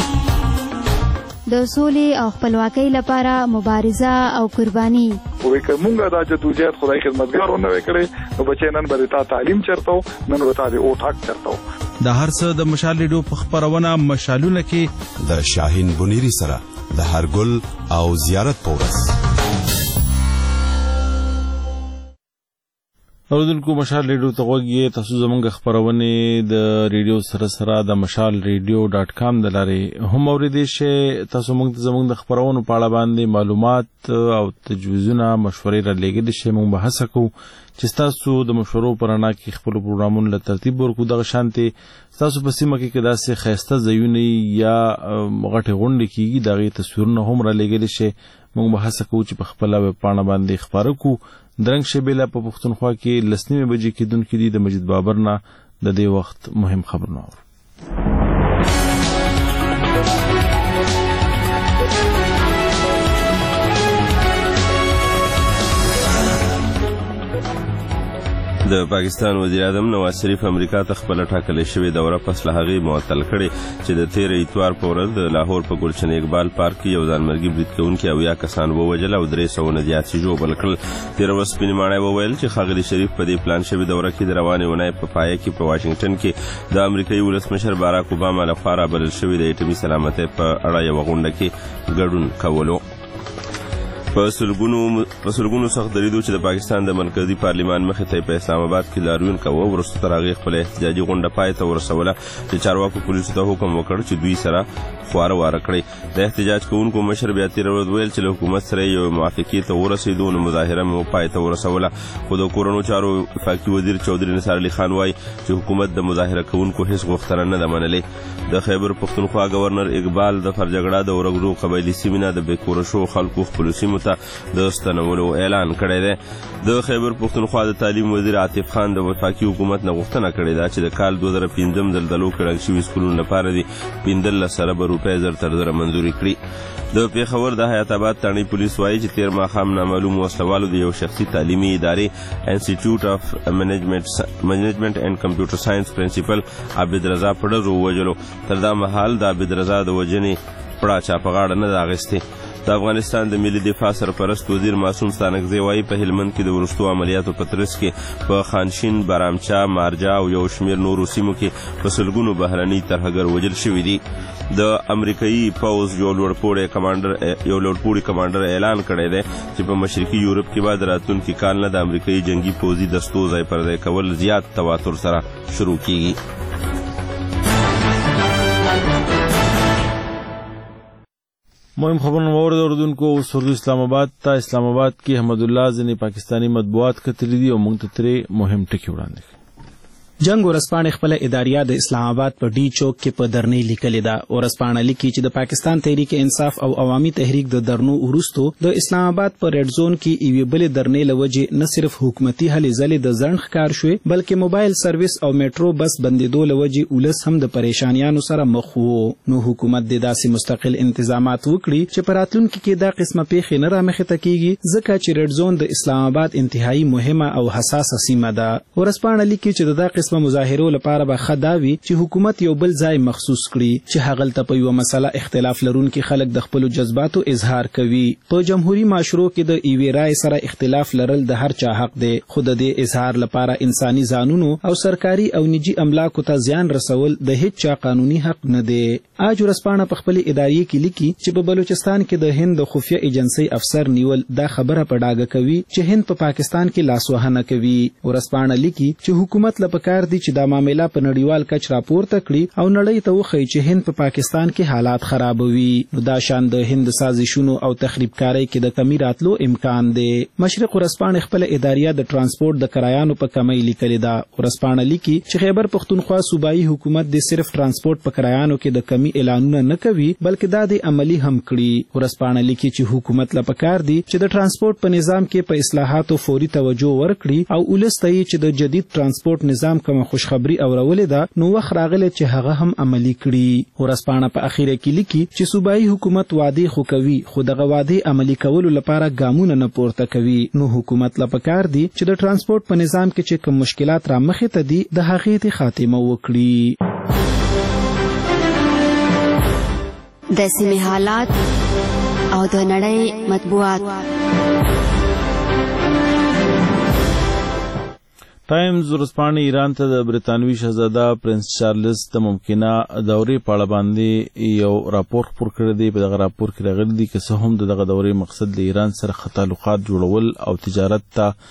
د سولې او خپلواکۍ لپاره مبارزه او قرباني. وایي که مونږ دا جدوجہد خدای خدمتګار ونه وی کړی نو بچی نن به تا تعلیم چرته نن به تا د اوټ حق چرته. د هر څه د مشال ریډیو په خپرونه مشالونه کې د شاهین بنيري سره د هرګل او زیارت پورس. اوردونکو مشال ریډیو ته غوږی تاسو زمونږ خبرونه د ریډیو سره د mashalradio.com د لارې هم اوریدئ شئ. تاسو موږ زمونږ د خبرونو په اړه باندې معلومات او تجویزونه مشورې را لېږلی شئ. موږ به هڅه کوو چې تاسو د مشورو په رڼا کې خپل پروګرامونه له ترتیب ورکړو. دغه شانتي تاسو په سیمه کې داسې ښایسته ځایونه یا غټې غونډې کېږي د هغې تصویرونه هم را لېږلی شئ. موږ به هڅه کوو چې په خپله ویبپاڼه باندې خپاره کړو. درنګ شبیله په پښتونخوا کې 10 بجې کېدونکې دي. د مجید بابر نه د دې وخت مهم خبرونه اورو. د پاکستان وزیر اعظم نواز شریف امریکا ته خپل ټاکلې شوې دوره پس له هغې معطل کړې چې د تېر اتوار په ورځ د لاهور په ګلشن اقبال پارک کې یو ځانمرګي برید کوونکي 70 کسان ووژل او 300 نه زیات یې ژوبل کړل. تېره ورځ سپین ماڼۍ وویل چې ښاغلي شریف په دې پلان شوې دوره کې د روانې اونۍ په پایه کې په واشنګټن کې د امریکایي ولسمشر باراک اوباما لخوا رابلل شوې د اټومي سلامتۍ په اړه یوه غونډه کې ګډون کولو. په سلګونو سخت دریدو چې د پاکستان د مرکزي پارلیمان مخې ته په اسلام آباد کې لاریون کوه وروسته تر هغې خپله احتجاجي غونډه پای ته ورسوله چې چارواکو پولیسو ته حکم وکړ چې دوی سره خواره واره کړئ. د احتجاج کوونکو مشر بیا تېره ورځ ویل چې له حکومت سره یو موافقې ته ورسېدو نو مظاهره مو پای ته ورسوله. خو د کورنو چارو وفاقي وزیر چودھری نثار علي خان وایي چې حکومت د مظاهره کوونکو هیڅ غوښتنه نه ده منلې. د خیبر پښتونخوا گورنر اقبال د فرجګړه د ورغلو قبایلي سیمې نه د بېکوره شوو خلکو خپلو سیمو ته د ستنولو اعلان کړی دی. د خیبر پښتونخوا د تعلیم وزیر عاطف خان د وفاقي حکومت نه غوښتنه کړې ده چې د کال 2015 زلزلو کې ړنګ شوي سکولونو لپاره دي 15 اربه روپۍ زر تر زره منظوري کړي. د پیښور د حیات آباد تاڼۍ پولیس وایي چې تېر ماښام نامعلوم وسلوالو د یو شخصي تعلیمي ادارې انسټیټیوټ اف منیجمنټ اینډ کمپیوټر ساینس پرنسپل عابد رضا په ډزو ووژلو. تر دا مهال د عابد رضا د وژنې پړه چا په غاړه نه ده اخیستې. د افغانستان د ملي دفاع سرپرست وزیر معصوم ستانکزی وایي په هلمند کې د وروستو عملیاتو په ترڅ کې په خانشین، بارامچا، مارجا او یو شمېر نورو سیمو کې په سلګونو بهرني ترهګر وژل شوي دي. د امریکایي پوځ یو لوړپوړي کمانډر اعلان کړی دی چې په مشرقي یورپ کې به د راتلونکي کال نه د امریکایي جنگي پوځي دستو ځای پر ځای کول زیات تواتر سره شروع کیږي. مهم خبرونه واورئ. اوردونکو اوس ورځو اسلام آباد ته. اسلام آباد کې احمد الله ځینې پاکستاني مطبوعات کتلي دي او موږ ته ترې مهم ټکي وړاندې کوي. جنگ ورځپاڼې خپله اداریه د اسلام آباد په ډي چوک کې په درنۍ لیکلې ده. ورځپاڼه لیکي چې د پاکستان تحریک انصاف او عوامي تحریک د درنو وروستو د اسلام آباد په ریډ زون کې یوې بلې درنۍ له وجې نه صرف حکومتي هلې ځلې د ځنډ ښکار شوې بلکې موبایل سروس او میټرو بس بندېدو له وجې ولس هم د پریشانیانو سره مخ وو. نو حکومت د داسې مستقل انتظامات وکړي چې په راتلونکي کې دا قسمه پیښې نه رامخې ته کیږي ځکه چې ریډ زون د اسلام آباد انتهایی مهمه او حساسه سیمه ده. ورځپاڼه لیکي چې د دا قسمه مظاهرو لپاره به خداوي چې حکومت یو بل ځای مخصوص کړي چې هغلته په یو مسله اختلاف لرونکي خلک د خپل جذباتو اظهار کوي. په جمهوریت معاشرو کې د ایوې رائے سره اختلاف لرل د هر چا حق دی خو د دې اظهار لپاره انساني ځانونو او سرکاري او نجی املاکو ته زیان رسول د هیڅ چا قانوني حق نه دی. آج ورځپاڼه په خپل ادارې کې لیکي چې په بلوچستان کې د هند خفیه ایجنسۍ افسر نیول دا خبره په ډاګه کوي چې هند په پاکستان کې لاسوهنه کوي. ورځپاڼه لیکي چې حکومت له پکار دی چې دا معاملې په نړیوال کچ راپورته کړي او نړۍ ته وښیي چې هند په پاکستان کې حالات خرابوي. نو دا شان د هند سازشونو او تخریبکارۍ کې د کمی راتلو امکان دی. مشرق ورځپاڼه خپل اداریه د ترانسپورت د کرایانو په کمی لیکلې ده. ورځپاڼه لیکي چې خیبر پښتونخوا صوبایي حکومت د صرف ترانسپورت په کرایانو کې د کمی اعلانونه نه کوي بلکې دا د عملی هم کړي. ورځپاڼه لیکي چې حکومت له پکار دی چې د ترانسپورت په نظام کې په اصلاحاتو فوري توجه ورکړي او ولست یې چې د جدید ترانسپورت نظام کوم خوشخبری اورولې ده نو وخت راغلی چې هغه هم عملی کړي. ورځپاڼه په اخیره کې لیکي چې صوبایي حکومت وعدې خو کوي خو دغه وعدې عملی کولو لپاره ګامونه نه پورته کوي. نو حکومت له پکار دی چې د ترانسپورت په نظام کې چې کوم مشکلات را مخې ته دي د هغې ته خاتمه وکړي. د سیمې حالات او د نړۍ مطبوعات. ټایمز ورځپاڼه ایران ته د برطانوي شهزاده پرنس چارلز د ممکنه دورې په اړه باندې یو راپور خپور کړی دی. په دغه راپور کې راغلي دي که څه هم دغه دورې مقصد د ایران سره ښه تعلقات جوړول او تجارت ته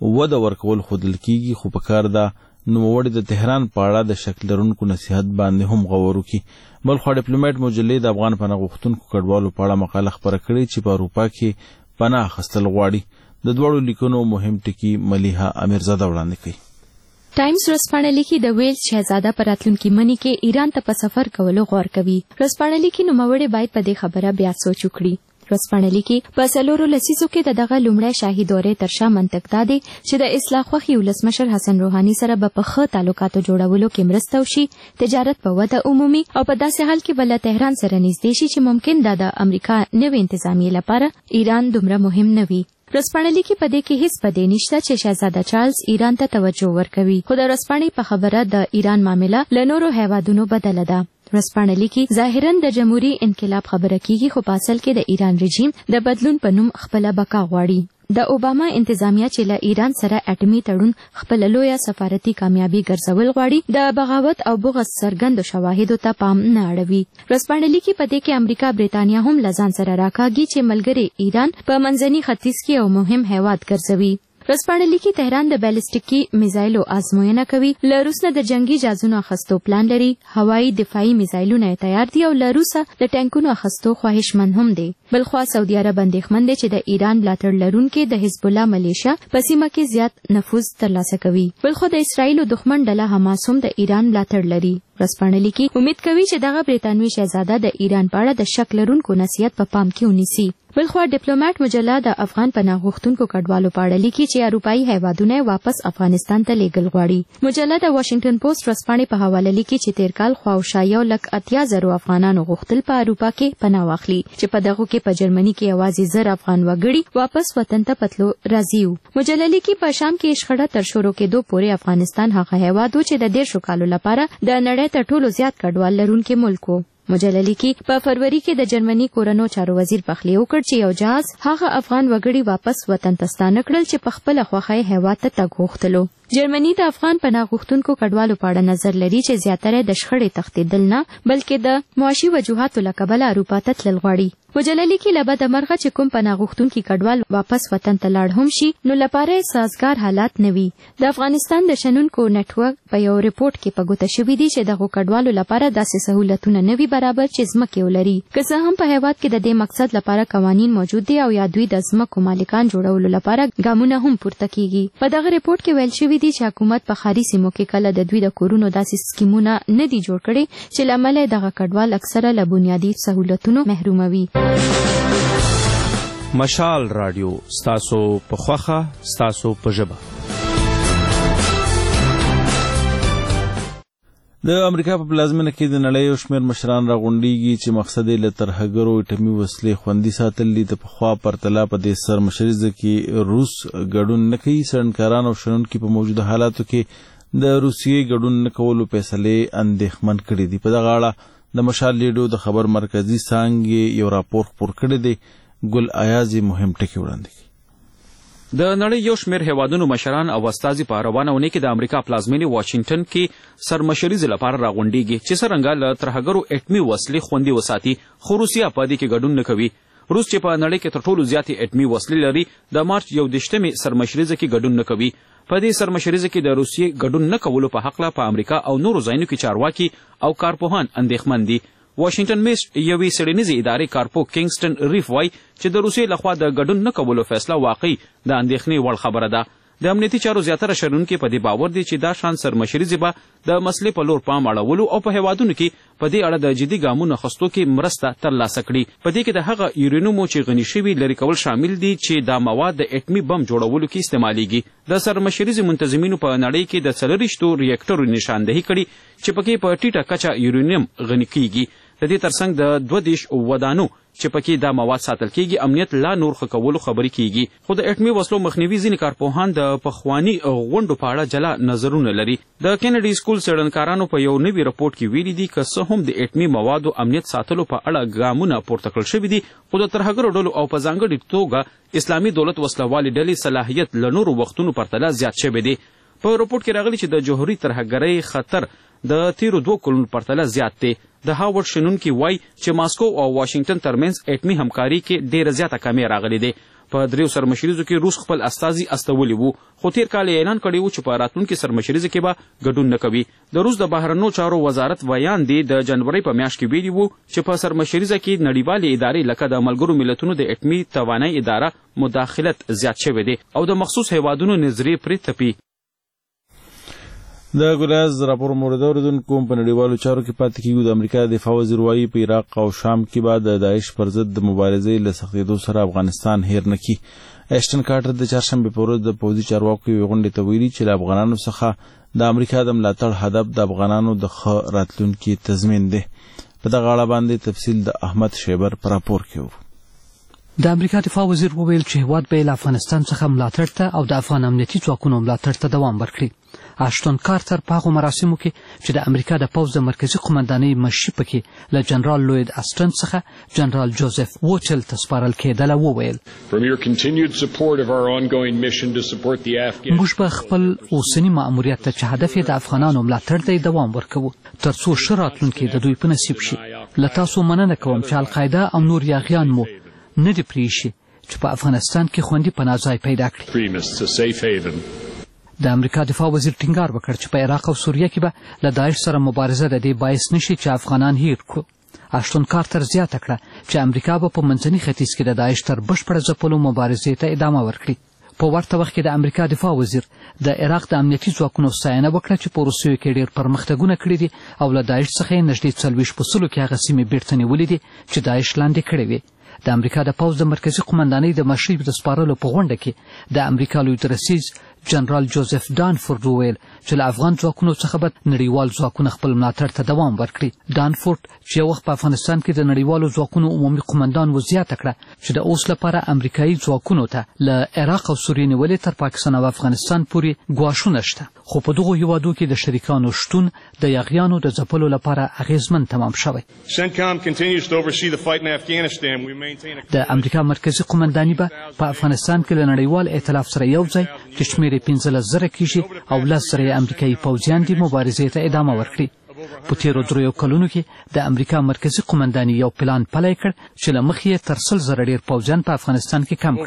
وده ورکول ښودل کیږي، خو پکار ده نوموړي د تهران په اړه د شک لرونکو نصیحت باندې هم غور وکړي. بلخوا ډیپلوماټ مجلې د افغان پناه غوښتونکو کډوالو په اړه مقاله خپره کړې چې په اروپا کې پناه اخیستل غواړي. د دواړو لیکنو مهم ټکي ملیحه امیرزاده وړاندې کوي. ټایمز ورځپاڼه لیکي د ویلز شهزاده په راتلونکي مني کې ایران ته په سفر کولو غور کوي. ورځپاڼه لیکي نوموړي باید په دې خبره بیا سوچ وکړي. ورځپاڼه لیکي په 4 لسیزو کې دغه لومړی شاهي دورې تر شا منطق دا دی چې د اصلاح خوښي ولسمشر حسن روحاني سره به په ښه تعلقاتو جوړولو کې مرسته وشي، تجارت په وده عمومي او په داسې حال کې بل تهران سره نږدې شي چې ممکن دا د امریکا نوې انتظامیې لپاره ایران دومره مهم نه وي. ورځپاڼه لیکي په دې کې هیڅ بدې نشته چې شهزاده چارلز ایران ته توجه ورکوي، خو د ورځپاڼې په خبره د ایران معامله له نورو هیوادونو بدله ده. ورځپاڼه لیکي ظاهراً د جمهوریت انقلاب خبره کیږي، خو په اصل کې د ایران رژیم د بدلون په نوم خپله بقا غواړي. د اوباما انتظامیه چې له ایران سره اټومي تړون خپل لویه سفارتي کامیابی ګرځول غواړي، د بغاوت او بغض څرګندو شواهدو ته پام نه اړوي. ورځپاڼه لیکي په دې کې امریکا بریتانیا هم له ځان سره راکاږي چې ملګری ایران په منځني ختیځ کې یو مهم هیواد ګرځوي. ورځپاڼه لیکي تهران د بیلسټیکي میزایلو ازموینه کوي، له روس نه د جنگي جهازونو اخیستو پلان لري، هوایي دفاعي میزایلونه تیار دي او له روسه د ټانکونو اخیستو خواهشمند هم دی. بلخوا سعودي عرب اندېښمن دی چې د ایران ملاتړ لرونکي د حزب الله ملیشیا په سیمه کې زیات نفوذ ترلاسه کوي. بلخوا د اسرایلو دښمن ډله حماس هم د ایران ملاتړ لري. ورځپاڼه لیکي امید کوي چې دغه بریتانوي شهزاده د ایران په اړه د شک لرونکو نصیحت په پام کې ونیسي. بلخوا ډیپلوماټ مجله د افغان پناه غوښتونکو کډوالو په اړه لیکي چې اروپایي هیوادونه واپس افغانستان ته لیږل غواړي. مجله د واشنگټن پوسټ ورځپاڼې په حواله لیکي چې تیر کال خواوشا 180,000 افغانانو غوښتل په اروپا کې پناه واخلي، چې په دغه کې په جرمني کې یوازې 1000 افغان وګړي واپس وطن ته پتلو راځي وو. مجله لیکي په شام کې شخړه تر شروع کېدو پورې افغانستان هغه هیواد و چې د 10 کالو لپاره د نړۍ تر ټولو زیات کډوال لرونکي ملک و. مجله لیکي په فروری کې د جرمني کورنو چارو وزیر پخلی وکړ چې یو جهاز هغه افغان وګړي واپس وطن ته ستانه کړل چې په خپل خوښه هیواد ته تګ غوښتلو. جرمني د افغان پناه غوښتونکو کډوالو په اړه نظر لري چې زیاتره د شخړې تښتېدل نه بلکې د معاشي وجوهاتو له کبله اروپا ته تلل غواړي. مجله لیکي له بده مرغه چې کوم پناه غوښتونکي کډوال واپس وطن ته لاړ هم شي نو لپاره سازګار حالات نه وي. د افغانستان د شنونکو نټورک په یو ریپورت کې په ګوته شوي دي چې دغو کډوالو لپاره داسې سهولتونه نه وي برابر چې ځمکې ولري. که څه هم په هیواد کې د دې مقصد لپاره قوانین موجود دي او یا دوی د ځمکو مالکان جوړولو لپاره ګامونه هم پورته کیږي. په دغه ریپورت کې ویل شوي دي چې حکومت په ښاري سیمو کې کله د دوی د کورونو داسې سکیمونه نه دي جوړ کړي چې له امله دغه کډوال اکثره له بنیادي سهولتونو محروموي. مشال رادیو ستاسو په خوښه ستاسو په ژبه. د امریکا په پلازمینه کې د نړۍ یو شمېر مشران راغونډېږي چې مقصد یې له ترهګرو اټومي وسلې خوندي ساتل دي. د پخوا پرتله په دې سرمشریزه کې روس ګډون نه کوي. څېړنکاران او شنونکي په موجوده حالاتو کې د روسیې ګډون نه کولو فیصلې اندېښمن کړي دي. په دغه اړه د مشال ریډیو د خبر مرکزي څانګې یو راپور خپور کړی دی. ګل ایازي مهم ټکي وړاندې کوي. د نړۍ یو شمېر هیوادونو مشران او استازي په روانه اونۍ کې د امریکا پلازمینې واشنګټن کې سرمشریزې لپاره راغونډېږي چې څرنګه له ترهګرو اټومي وسلې خوندي وساتي، خو روسیه په دې کې ګډون نه کوي. روس چې په نړۍ کې تر ټولو زیاتې اټومي وسلې لري د مارچ 21مې سرمشریزه کې ګډون نه کوي. په دې سرمشریزه کې د روسیې ګډون نه کولو په هکله په امریکا او نورو ځایونو کې چارواکي او کارپوهان اندېښمن دي. واشنګټن میسټ یوې څېړنیزې ادارې کارپو کینګسټن ریف وایي چې د روسیې لخوا د ګډون نه کولو فیصله واقعي د اندېښنې وړ خبره ده. د امنیتي چارو زیاتره شنونکي په دې باور دي چې دا شان سرمشریزې به د مسلې په لور پام اړولو او په هیوادونو کې په دې اړه د جدي ګامونو اخیستو کې مرسته ترلاسه کړي. په دې کې د هغه یورینیومو چې غني شوي لرې کول شامل دي چې دا مواد د اټومي بم جوړولو کې استعمالیږي. د سرمشریزې منتظمینو په نړۍ کې د 24 ریاکټورو نشاندهي کړي چې پکې په ټیټه کچه یورینیم غني کیږي. د دې ترڅنګ د 22 ودانو چې پکې دا مواد ساتل کیږي امنیت لا نور ښه کولو خبرې کیږي. خو د اټومي وسلو مخنیوي ځینې کارپوهان د پخواني غونډو په اړه جلا نظرونه لري. د کینیډي سکول څېړنکارانو په یو نوي رپورټ کې ویلي دي که څه هم د اټومي موادو امنیت ساتلو په اړه ګامونه پورته کړل شوي دي، خو د ترهګرو ډلو او په ځانګړې توګه اسلامي دولت وسلوالې ډلې صلاحیت له نورو وختونو پرتله زیات شوی دی. په رپورټ کې راغلي چې د جوهري ترهګرۍ خطر د تیرو 2 کلونو پرتله زیات دی. د هاورډ شنونکي وایي چې ماسکو او واشنګټن ترمنځ اټومي همکاري کې ډېره زیاته کمی راغلې ده. په 3 سرمشریزو کې روس خپل استازي استولي وو، خو تیر کال اعلان کړی و چې په راتلونکي سرمشریزه کې به ګډون نه کوي. د روس د بهرنیو چارو وزارت بیان دی د جنوري په میاشت کې ویلي وو چې په سرمشریزه کې نړیوالې ادارې لکه د ملګرو ملتونو د اټمي توانایي اداره مداخلت زیات شوی دی او د مخصوص هیوادونو نظریې پرې تپي. د ګولاز راپور مورد اوریدونکو په نړیوالو چارو کې پاتې کیږي. د امریکا دفاع وزیر وايي په عراق او شام کې بعد د داعش پر ضد د مبارزې له سختېدو سره افغانستان هیر نه کړي. ایشټن کارټر د چهارشنبې په ورځ د پوځي چارواکو یوې غونډې ته ویلي چې له افغانانو څخه د امریکا د ملاتړ هدف د افغانانو د ښه راتلونکي تضمین دی. په دغه اړه باندې تفصیل د احمد شیبر په راپور کې و. د امریکا دفاع وزیر وویل چې هیواد به له افغانستان څخه ملاتړ ته او د افغان امنیتي ځواکونو ملاتړ ته دوام ورکړي. اشتون کارتر په هغو مراسمو کې چې د امریکا د پوځ د مرکزي قمندانۍ مشري پکې له جنرال لوید اسټن څخه جنرال جوزف ووچل ته سپارل کېدله وویل موږ به خپل اوسني مأموریت ته چې هدف یې د افغانانو ملاتړ دی دوام ورکوو تر څو ښه راتلونکی د دوی په نصیب شي. له تاسو مننه کوم چې القاعده او نور یاغیان مو نه دې پرېښي چې په افغانستان کې خوندي پناه ځای پیدا کړي. د امریکا دفاع وزیر ټینګار وکړ چې په عراق او سوریه کې به له داعش سره مبارزه د دې باعث نشي چې افغانان هیر کړو. اشتون کارتر زیاته کړه چې امریکا به په منځني ختیځ کې د داعش تر بشپړه ځپلو مبارزې ته ادامه ورکړي. په ورته وخت کې د امریکا دفاع وزیر د عراق د امنیتي ځواکونو ستاینه وکړه چې په روسیې کې ډېر پرمختګونه کړي دي او له داعش څخه یې نږدې 40% کې هغه سیمې بیرته نیولې دي چې داعش لاندې کړې وې. د امریکا د پوځ د مرکزي قمندانۍ د مشري د سپارلو په غونډه کې د امریکا لوی درسیز جنرال جوزف دانفورد وویل چې له افغان ځواکونو څخه به نړیوال ځواکونه خپل ملاتړ ته دوام ورکړي. دانفورد چې یو وخت په افغانستان کې د نړیوالو ځواکونو عمومي قمندان و زیاته کړه چې د اوس لپاره امریکایي ځواکونو ته له عراق او سوریې نیولې تر پاکستان او افغانستان پورې ګواښونه شته، خو په دغو هیوادو کې د شریکانو شتون د یاغیانو د ځپلو لپاره اغیزمن تمام شوی. د امریکا مرکزي قمنداني به په افغانستان کې له نړیوال ائتلاف سره یو ځای چې شمېر 15,000 کېږي او 10,000 امریکایي پوځیان دي مبارزې ته ادامه ورکړي. په تیرو 3 کلونو کې د امریکا مرکزي قمنداني یو پلان پلی کړ چې له مخې یې تر 100,000 ډېر پوځیان په افغانستان کې کم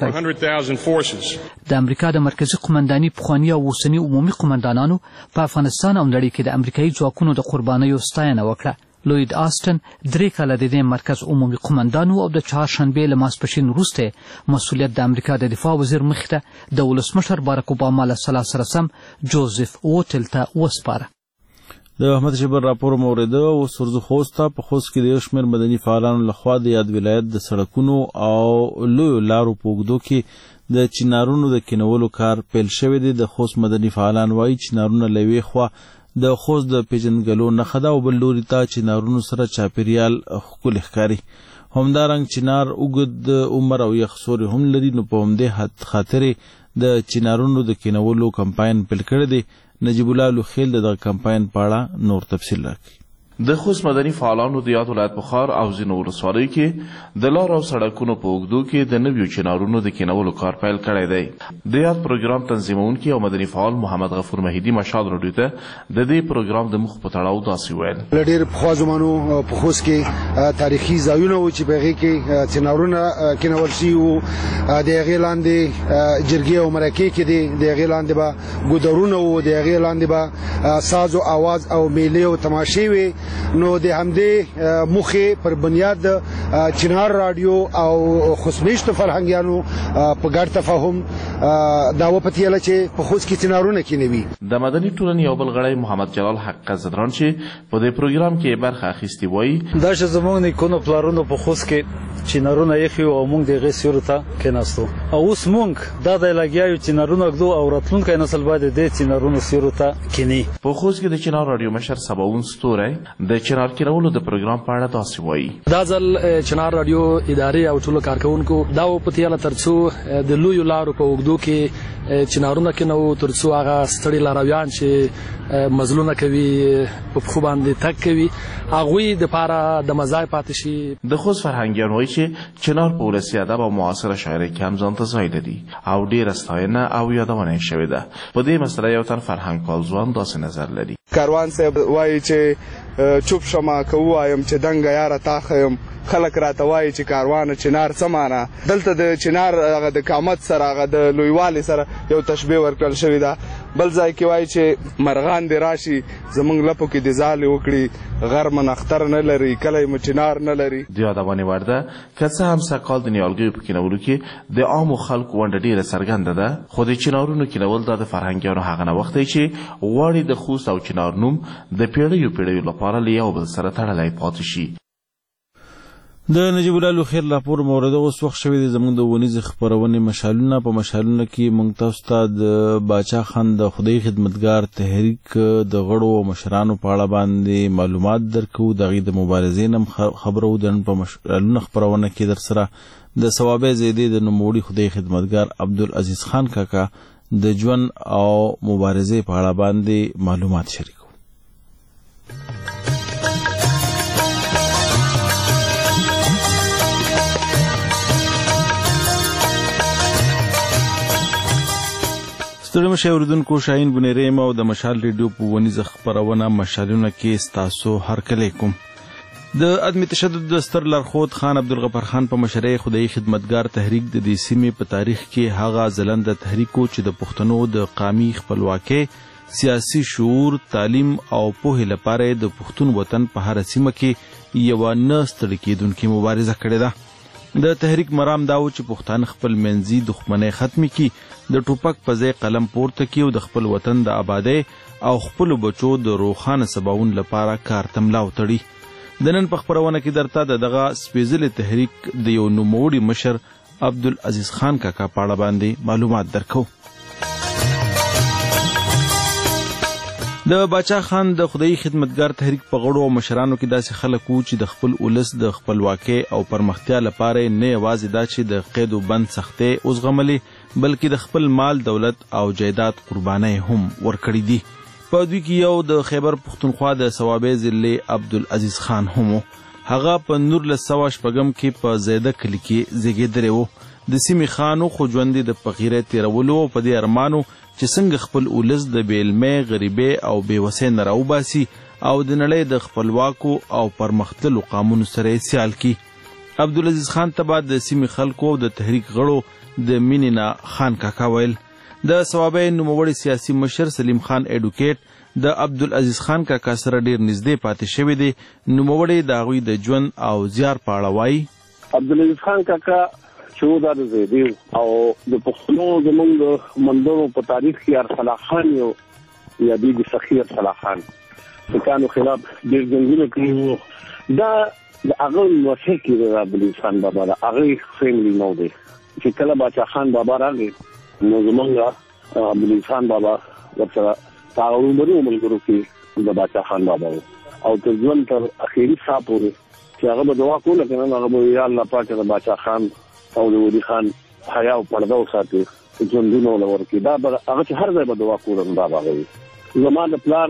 کړل. د امریکا د مرکزي قمنداني پخواني او اوسني عمومي قمندانانو په افغانستان او نړۍ کې د امریکایي ځواکونو د قربانیو ستاینه وکړه. لوید آسټن 3 کاله د دې مرکز عمومي قمندان او د چهارشنبې له ماسپښین وروسته مسؤلیت د امریکا د دفاع وزیر مخې ته د ولسمشر باراک اوباما له سلا سره سم جوزف ووټل ته وسپاره. د احمد شیبر راپور مورد اوس ورځو خوست ته په خوست کې د یو شمېر مدني فعالانو لخوا د یاد ولایت د سړکونو او لویو لارو په اوږدو کې د چینارونو د کینولو کار پیل شوی دی. د خوست مدني فعالان وایي چینارونه له یوې خوا د خوست د پیژندګلو نښه ده او بل لوري ته چینارونو سره چاپیریال ښکلی ښکاري. همدارنګه چینار اوږد عمر او یخ سوري هم لري، نو په همدې خاطر د چینارونو د کینولو کمپاین پیل کړی دی. نجیب الله لوخیل د دغه کمپاین په اړه نور تفصیل راکړي. د خوست مدني فعالانو د یاد ولایت بخار او ځینو ولسوالیو کې د لار او سړکونو په اوږدو کې د نویو چینارونو د کینولو کار پیل کړی دی. د یاد پروګرام تنظیمونکي او مدني فعال محمد غفور مهیدي مشال راډیو ته د دې پروګرام د مخ په تړاو داسې ویل. ډېر پخوا زمانو په خوست کې تاریخي ځایونه وو چې په هغې کې چینارونه کینول شوي وو. د هغې لاندې جرګې او مرکې کې دي، د هغې لاندې به ګودرونه وو، د هغې لاندې به ساز او آواز او میلې او تماشې وي. نو د همدې موخې پر بنیاد چنار رادیو او خوشمیشتو فرهنګیانو په ګډ تفاهم دا وپتیله چې په خوست کې چنارونه کینوي. د مدني ټولنې یو بل غړی محمد جلال حق زدران چې په دې پروګرام کې برخه اخیستې وایي دا چې زموږ نیکونو پلارونو په خوست کې چینارونه یې او موږ د هغې سیورو ته کېناستو او اوس موږ دا د لګیا یو چینارونه ږدو او راتلونکی نسل باید د دې چینارونو سیورو ته کیني. په خوست کې د چنار رادیو مشر سباون ستوری د چنار کینولو د پروګرام په اړه داسې وایي. دا ځل چنار رادیو ادارې او ټولو کارکوونکو دا وپتیله تر څو د لویو لارو په اوږدو کې چنارونه کینو تر څو هغه ستړي لارویان چې مزلونه کوي په پښو باندې تګ کوي هغوی دپاره د مزای پاتې شي. د خوست فرهنګیان وایي چې چنار په ولسي ادب او معاصره شاعرۍ کې هم ځان ته ځای لري او ډېره ستاینه او یادونه یې شوې ده. په دې مسله یو تن فرهنګ پال ځوان داسې نظر لري. کاروان صاحب وایي چې چوپ شمه که ووایم چې دنګه یاره تاخه یم خلک راته وایي چې کاروان چنار څه معنا دلته د چنار هغه د قامت سره هغه د لویوالي سره یو تشبیه ورکړل شوې ده بل ځای کې وایي چې مرغان دې راشي زموږ لپو کې د ځالې وکړي غرمن اختر نه لري کلی مو چنار نه لري د یادونې وړ ده که څه هم سږکال د نیالګیو په کینولو کې د عامو خلکو ونډه ډېره څرګنده ده خو د چنارونو کینول دا د فرهنګیانو هغه نوښت دی چې غواړي د خوست او چنار نوم د پیړیو لپاره له یو بل سره تړلی پاتې شي. د نجیب الله خیر راپور مورده اوس وخت شوی دی زموږ د ونیز خبرونې مشالونه په مشالونه کې موږ تاسو ته د باچا خان د خدای خدمتګار تحریک د غړو او مشرانو په اړه باندې معلومات درکو دغه د مبارزې نم خبرو د په مشالونه خبرونه کې در سره د ثوابه زیدی د نوموړي خدای خدمتګار عبدالعزیز خان کاکا د ژوند او مبارزې په اړه باندې معلومات شریکو. ستړي مشه اوریدونکو شاهین بنيري ما او د مشال ریډیو په ونیز خبرونه مشالونه کې ستاسو هرکلی کوم. د عدم تشدد د ستر لارښود خان عبدالغفار خان په مشرۍ خدای خدمتګار تحریک د دې سیمې په تاریخ کې هغه ځلنده تحریک چې د پښتنو د قامي خپلواکۍ سیاسي شعور تعلیم او پوهې لپاره د پښتون وطن په هر سیمه کې یو نه ستړي کېدونکې مبارزه کړې ده. د تحریک مرام دا و چې پښتانه خپل منځي دښمنۍ ختمې کړي د ټوپک په ځای قلم پورته کړي او د خپل وطن د آبادۍ او خپلو بچو د روښانه سباوون لپاره کار تملا وتړي. د نن په خبرونه کې درته دغه سپېڅلي تحریک د یو نوموړي مشر عبدالعزیز خان کاکا په اړه باندې معلومات درکو. د باچا خان د خدای خدمتګار تحریک په غړو او مشرانو کې داسې خلک وو چې د خپل ولس د خپلواکۍ او پرمختیا لپاره نه یوازې دا چې د قید و بند سختۍ وزغملې بلکې د خپل مال دولت او جایداد قربانۍ هم ورکړي دي. په دوی کې یو د خیبر پښتونخوا د ثوابه ضلع عبدالعزیز خان هم هغه په 1960 کې په زیده کلی کې زیږېدلی و. د سیمې خانو خو ژوند د فقیرۍ تیرولو په دې ارمانو چې څنګه خپل ولس د بیلمې غریبۍ او بېوسۍ نه راوباسي او د نړۍ د خپلواکو او پرمختللو قامونو سره یې سیال کړي. عبدالعزیز خان ته به د سیمې خلکو او د تحریک غړو د مینې نه خان کاکا ویل. د ثوابه نوموړي سیاسي مشر سلیم خان ایډوکیټ د عبدالعزیز خان کاکا سره ډیر نږدې پاتې شوی دی. نوموړي د هغوی د ژوند او زیار په اړه وایي. عبدالعزیز خان کاکا چې دا د زیدی او د پښتنو زمونږ د مندرو په تاریخ کې ارسلا خان یو یا د سخی ارسلا خان سکانو خلاف ډېر جنګونه کړي وو. دا د هغه وسه کې د عبدالعزیز خان بابا د هغه فیملی نو دی چې کله باچا خان بابا راغی نو زمونږ عبدالعزیز خان بابا ورسره تعاونونو ملګرو کې د باچا خان بابا او تر ژوند تر اخیری ساه پورې چې هغه به دعا کوله کنه هغه به یا الله پاک د باچا خان او د ودی خان حیا او پرده وساتي ژوندونه ولورکي دا هغه چې هر ځای به دعا کوم دا باغوي زما د پلار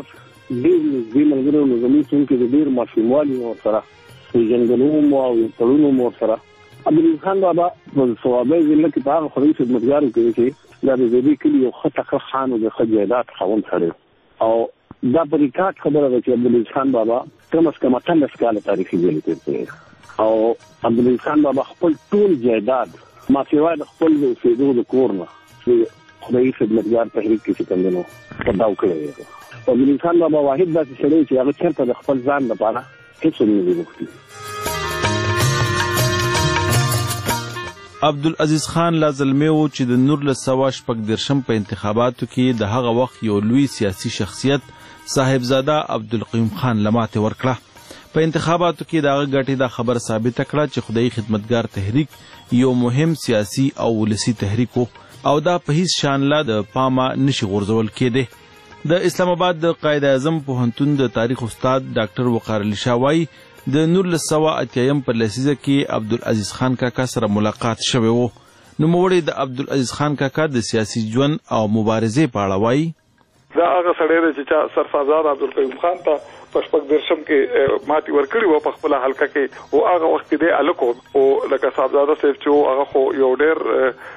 ډېر ملګرو نو زموږ څنګه د ډېر ماشوموالي او سره ژوندونو مو او تړونو مو سره عبدالعزیز خان بابا په ثوابه ضلع کې په خدای خدمتګارو کې چې دا د دې کلی یو خطه خان او د خجیدات خاوند سره او دا په ریکارډ خبره ده چې عبدالعزیز خان بابا کم از کم 18 کال تاریخي ځای کې او عبدالعزیز خان بابا خپل ټول جایداد ما سیوای د خپل اوسېدو د کور نه خدای خدمتګار تحریک کې څنګه نو پداو کړی. عبدالعزیز خان بابا واحد داسې سړی چې هغه چېرته د خپل ځان لپاره هېڅ نه دی غوښتي. عبدالعزیز خان لا زلمی و چې د 1914 په انتخاباتو کې د هغه وخت یو لوی سیاسي شخصیت صاحبزاده عبدالقیوم خان لماته ورکړه. په انتخاباتو کې دغه ګټې دا خبر ثابت کړه چې خدای خدمتګار تحریک یو مهم سیاسي او ولسی تحریک او دا په هیڅ شان لا د پامه نشي غورځول کېده. د اسلام آباد د قائد اعظم پوهنتون د تاریخ استاد ډاکټر وقار علي شاه وایي د 1980 په لسیزه کې عبدالعزیز خان کاکا سره ملاقات شوی و. نوموړي د عبدالعزیز خان کاکا د سیاسي ژوند او مبارزې په اړه وایي. دا هغه سړی دی چې سرفرازاد عبدالقیوم خان ته په 1914 کې ماتې ورکړې وه په خپله حلقه کې او هغه وخت کې دی هلک او لکه صاحبزاده صاحب چې هغه خو یو ډېر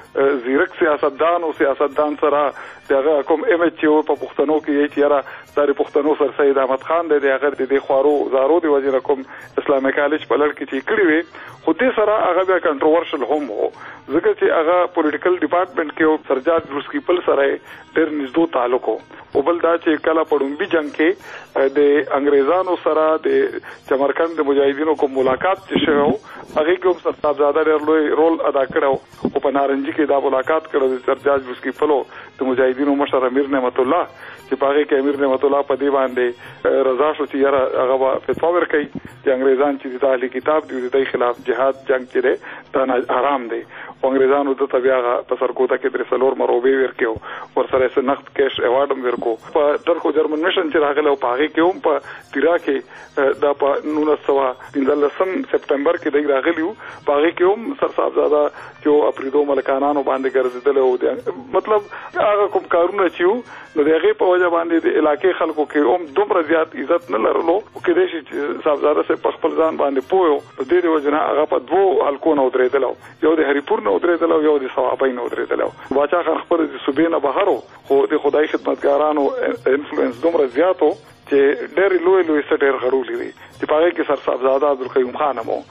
زیرک سیاستدان سره دغه کوم ایمج چې په پښتنو کې چې را د پښتنو سر سید احمد خان د هغه د خورو زارو دی وجه کوم اسلامي کالج په لړ کې چې کړی وي خو دې سره هغه بیا کنټروورشل هم وو ځکه چې هغه پولیټیکل ډپارټمنټ کې سرجاج روسکیپل سره ډېر نږدې تعلق او بل دا چې کله پړومبي جنگ کې د انګريزانو سره د چمرکند د مجاهدینو کوم ملاقات چې شوه هغه کوم سرتابزاده ډېر لوی رول ادا کړو او په نارنجي کې دا ملاقات کړو د سرجاج روسکیپل د مجاهدینو مشر امیر نعمت الله چې باغې کې امیر نعمت الله په دی باندې رضا شو چې یاره هغه فتوا ورکړي چې انګريزان چې د اهلي کتاب دی د خلاف جهاد جنگ کړي دا حرام دی او انګريزانو د تبعغه په سرکوټه کې درې څلور مروبي ورکیو ورسره سره نقد کیش ایوارډ ورکو په ترکو جرمن میشن چې راغله او پاغه کې هم په تیرا کې دا په 1915 سپتمبر کې دی راغلیو پاغه کې هم سر صاحب زاده چې اپریدو ملکانانو باندې ګرځیدل او مطلب هغه کوم کارونه چې نو دغه په وجه باندې د علاقې خلکو کې هم دومره زیات عزت نه لرلو او کې د شي صاحب زاده سه په خپل ځان باندې پوهو د دې وجه نه هغه په دوه حلقونو درېدل یو د هریپور نه درېدل یو د ثوابین نه درېدل باچا خان خبر د صوبې نه بهرو خو د خدای خدمتګارانو انفلوئنس دومره زیاتو چې ډېر لوی سټر غړولې دي چې پاره کې سر صاحب زاده عبدالقیوم خان مو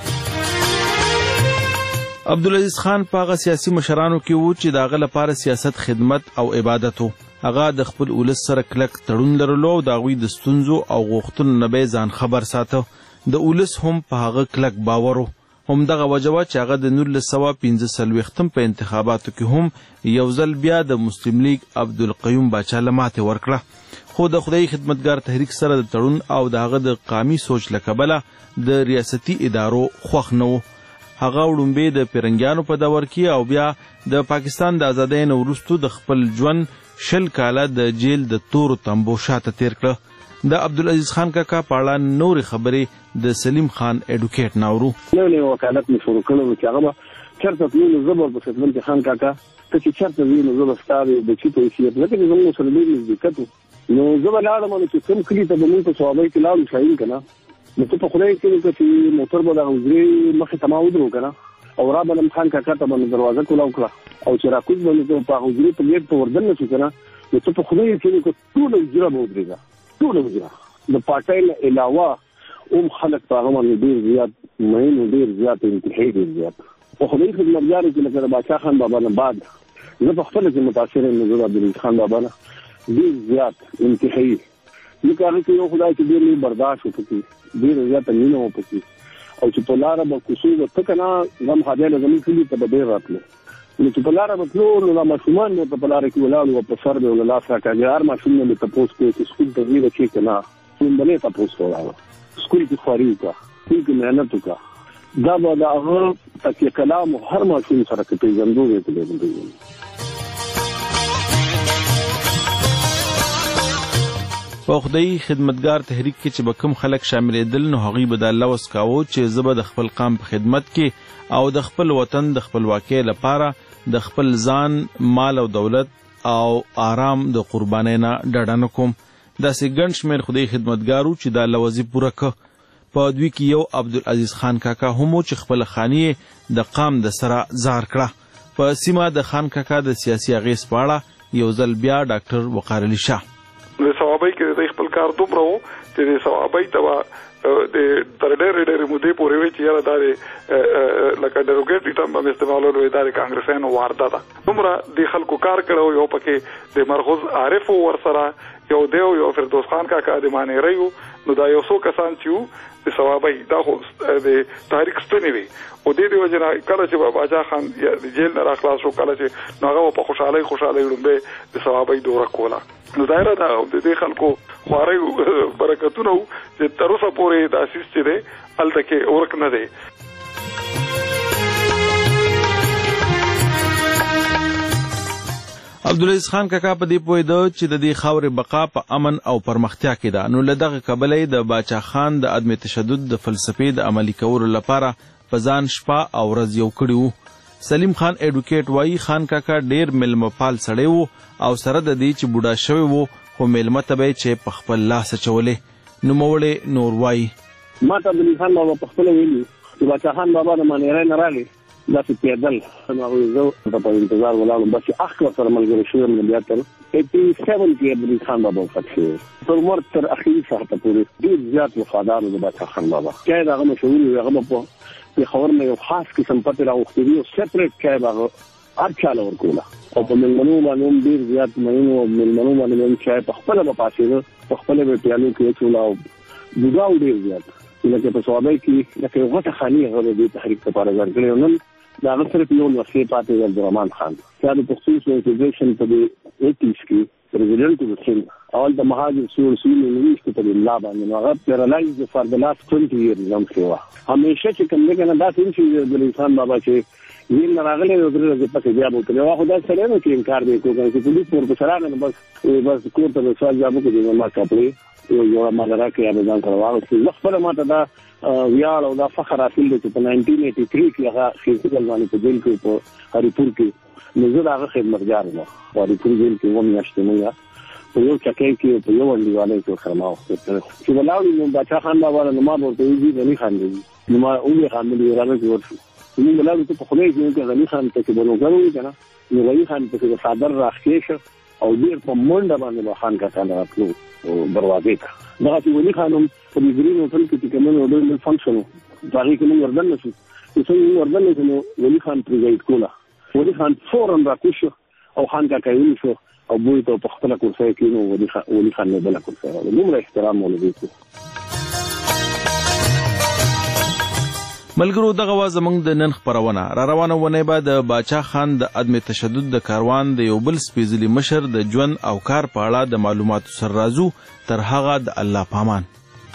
عبدالعزیز خان پاغه سیاسي مشرانو کې وو چې داغه لپاره سیاست خدمت او عبادت وو هغه د خپل ولس سره کلک تړون لرلو او داوی د ستونزو او غوښتنو نه به ځان خبر ساته د ولس هم په هغه کلک باور هم دغه وجوه چې هغه د 1915 په انتخاباتو کې هم یو ځل بیا د مسلم لیگ عبدالقیوم باچا لماته ورکړه خو د خدای خدمتګار تحریک سره د تړون او دغه د قامي سوچ لکبله د ریاستي ادارو خوښ نه و هغه وړومبه د پیرنګیانو په دور کې او بیا د پاکستان د ازادۍ نه وروسته د خپل ژوند 10 کاله د جیل د تورو تمبو شاته تیر کړ د عبدالعزیز خان کاکا پاړه نور خبرې د سلیم خان اډوکیټ ناورو نو وکالت مې شروع کړو چې هغه چرته نو زبر په خدمت خان کاکا ته چې چرته ویني زبر ستاره د چي په شي لکه زموږ سره دې نزدېکته نو زبر لاړم چې کوم کلی ته به موږ په صوابۍ کې لاړو شاین کنه نو ته په خدای کې چې موټر به د وزري مخه تمام ودرو کنه او را بلم خان کاکا ته باندې دروازه کولاو کړه او چې را کوز باندې په وزري په ګیټ په وردن نشو کنه نو ته په خدای کې ټول وزرا به ودرېږي ټول وزرا د پټایل علاوه خلک په هغه باندې ډیر زیات مهین ډیر زیات انتهایی ډیر زیات په خدای خدمتګار کې لکه باچا خان بابا نه بعد زه په خپل کې متاثر یم نو عبدالعزیز خان بابا نه ډیر زیات انتهایی لکه هغه کې یو خدای چې ډیر برداشت وکړي ډیر زیات مینه وکړي او چې په لاره به کوڅو به ته کنه زم خدای زمين کلی ته به ډیر راتلو نو چې په لاره به تلو نو د ماشومان نو په لاره کې ولاړو په سر به ولا راکاږي هر ماشوم نه ته پوس کوي چې سکول ته ویل چې کنه څومره ته پوس ولاړو سکول کې خوري کا سکول کې مهنت وکړه دا به د هغه تکي کلام هر ماشوم سره کې پیژندو وي په خدای خدمتګار تحریک کې چې به کوم خلک شاملېدل نو هغوی به د الله وس کاوه چې زه به د خپل قام په خدمت کې او د خپل وطن د خپلواکۍ لپاره د خپل ځان مال او دولت او آرام د قربانۍ نه ډډه نه کوم داسې ګڼ شمېر خدای خدمتګارو چې د الله وظیف پوره کړه په دوی کې یو عبدالعزیز خان کاکا هم و چې خپل خاني د قام د سره زار کړه په سیمه د خان کاکا د سیاسي اغېز په اړه یو ځل بیا ډاکټر وقار علي شاه د ثوابۍ کې د خپل کار دومره وو چې د ثوابۍ ته د تر ډېرې مودې پورې وی چې یاره دا لکه ډیروګیټ ټرم په استعمالولو د کانګرسانو وارده ده دومره د خلکو کار کړو یو پکې د مرغوز عارف ورسره یو دیو فردوس خان کاکا د معنی ریو نو دا یو څو کسان چې د ثوابۍ دا خو د تاریخ ستنې وي او د دې وجه نه کله چې باچا خان د جیل نه راخلاص شو کله چې هغه په خوشحالۍ لومبه د ثوابۍ دوره کوله نو دایره دا د دې خلکو خواري برکتونه چې تر اوسه پورې د اساس چې ده الته کې ورک نه دی عبدالعزیز خان کاکا په دې پوهېده چې د دې خاورې بقا په امن او پرمختیا کې ده نو له دغه کبله د باچا خان د عدم تشدد د فلسفې د عملي کولو لپاره په ځان شپه او ورځ یو کړي وو سلیم خان اډوکیټ وایي خان کاکا ډېر میلمهپال سړی وو او سره د دې چې بوډا شوی وو خو میلمه ته به چې په خپل لاس اچولې نوموړی نور وایي ما ته عبدالعزیز خان بابا په خپله ویلي چې باچا خان بابا د مانیری نه راغی داسې پیدل زه په انتظار ولاړم بس اخر سره ملګری شوم بیا تر 87 کې ابراهیم خان بابا وفات شو تر مرګ تر اخري ساعت پورې ډېر زیات وفادار و د باچا خان بابا چې هغه مشهور هغه په خبر نه یو خاص قسم پته راوخته دی او سپریټ کې هغه اچاله ورکوله او په ملمنو باندې ډېر زیات مینو ملمنو باندې چې په خپل په پاسې په خپل په پیالو کې چولا او بوډاو ډېر زیات لکه په صوابۍ کې لکه یو غټه خاني هغه د تحریک لپاره ځانګړې نن دا صرف یو وسیله پاتې د عبدالرحمن خان چې د پښتون انټیګریشن په دې 80s کې پریزیډنټ و سین اول د مهاجر سورسي یونیورسيټي په الله باندې هغه پیرالایز فار د لاست 20 ایئرز زم شو همیشه چې کوم دغه نه دا چې د انسان بابا چې وین راغلی او درې په بیا مو ته واخو دا سره نو کې انکار دی کوم چې پولیس ورته سره نه بس کوړه ته سوال جواب کوي ما کاپړي یو ما راکې یا ځان سره واغ خپل ماته دا ویاړ او دا فخر حاصل دی چې په 1983 کې هغه خېټل باندې په جیل کې په هریپور کې نزل هغه خدمتګار و په هریپور جیل کې و میاشتې نه په یو چکې کې په یو انډیوالۍ کې خرماو چې ولاړ نو باچا خان بابا نو ما ورته وی غني خان دی نو ما اولې خان دی راغلی ورته نو ولاړ ته په خلې کې غني خان ته کې بنو غوړي کنه نو غني خان ته د صدر راخېشه او ډیر په منډه باندې خان کا څنګه راکلو دروازې ته دا چې ولي خانم په دې ګرینو ټل کې کومه ډول فنکشن باغې کې موږ وردن نشو چې موږ وردن نشو ولي خان پریزایډ کوله ولي خان فورن راکوشو او خان کا کوي شو او بوی ته په خپل کورسای کې نو ولي خان نه بل کورسای نو احترام ولې ملګرو دغه واز زموږ د نن خبرونه را روانه ونه بعد باچا خان د عدم تشدد د کاروان د یو بل سپیڅلي مشر د ژوند او کار په اړه د معلوماتو سر رازو تر هغه د الله پامان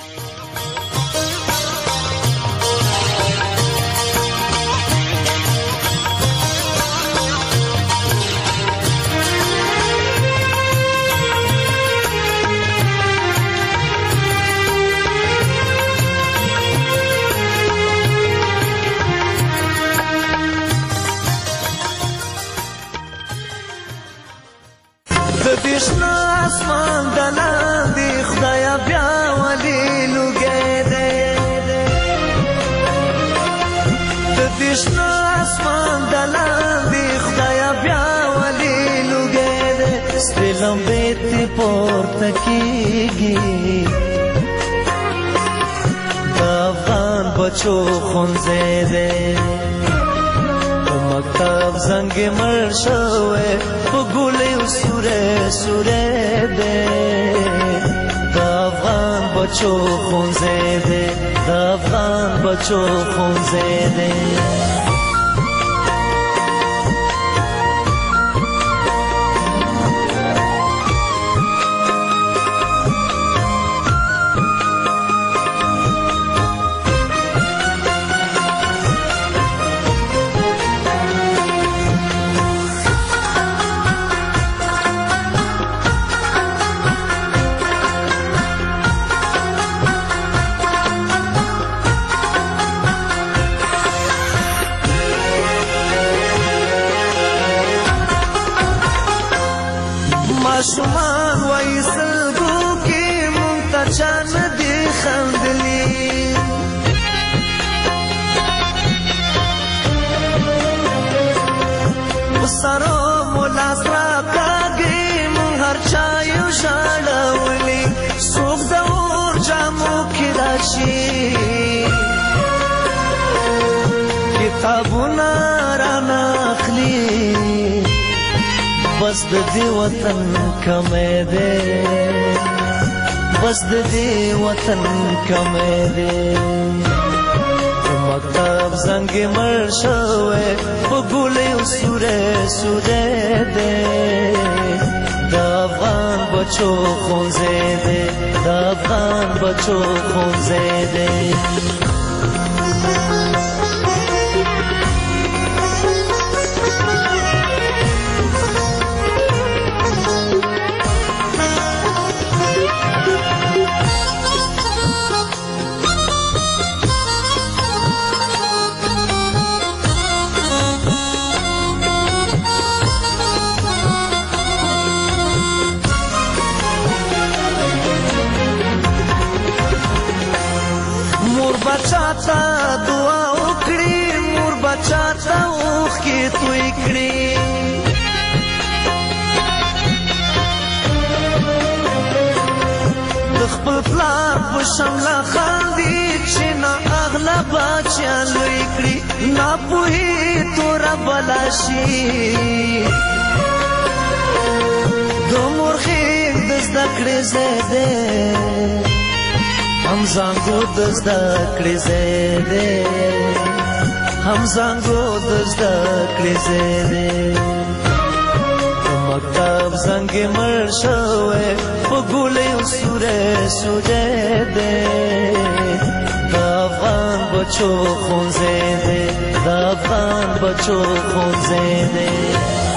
بچو خونزه ده مکتب زنگ مرشوه بگوله و سوره سوره ده دافغان بچو خونزه ده دافغان بچو خونزه ده شمان وایسلګو کې مونږ ته دي خندلي وسرو مولا سره کاږي مونږ هر چا یو شاړولي څوک د اور جامو کې راشي کتابونه را ناخلي بس د دې وطن کمې ده بس د دې وطن کمې ده مکتب زنګ مرشوه په ګولې او سوره سوره ده د افغان بچو خونزه ده د افغان بچو خونزه ده بچاتا دعا وکړي مور بچاتا اوښکې توی کړي د خپل پلار په شمله خاندي چې نه اغله بچیان لوی کړي ناپوهي توره بلا شي د مور خېږ د زده کړې ځای دی هم زانګو د زده کړې ځای دی هم زانګو د زده کړې ځای دی مکتب زنګ مړ شوی په ګولیو سوری سوری دی د افغان بچو ښوونځی دی د افغان بچو ښوونځی دی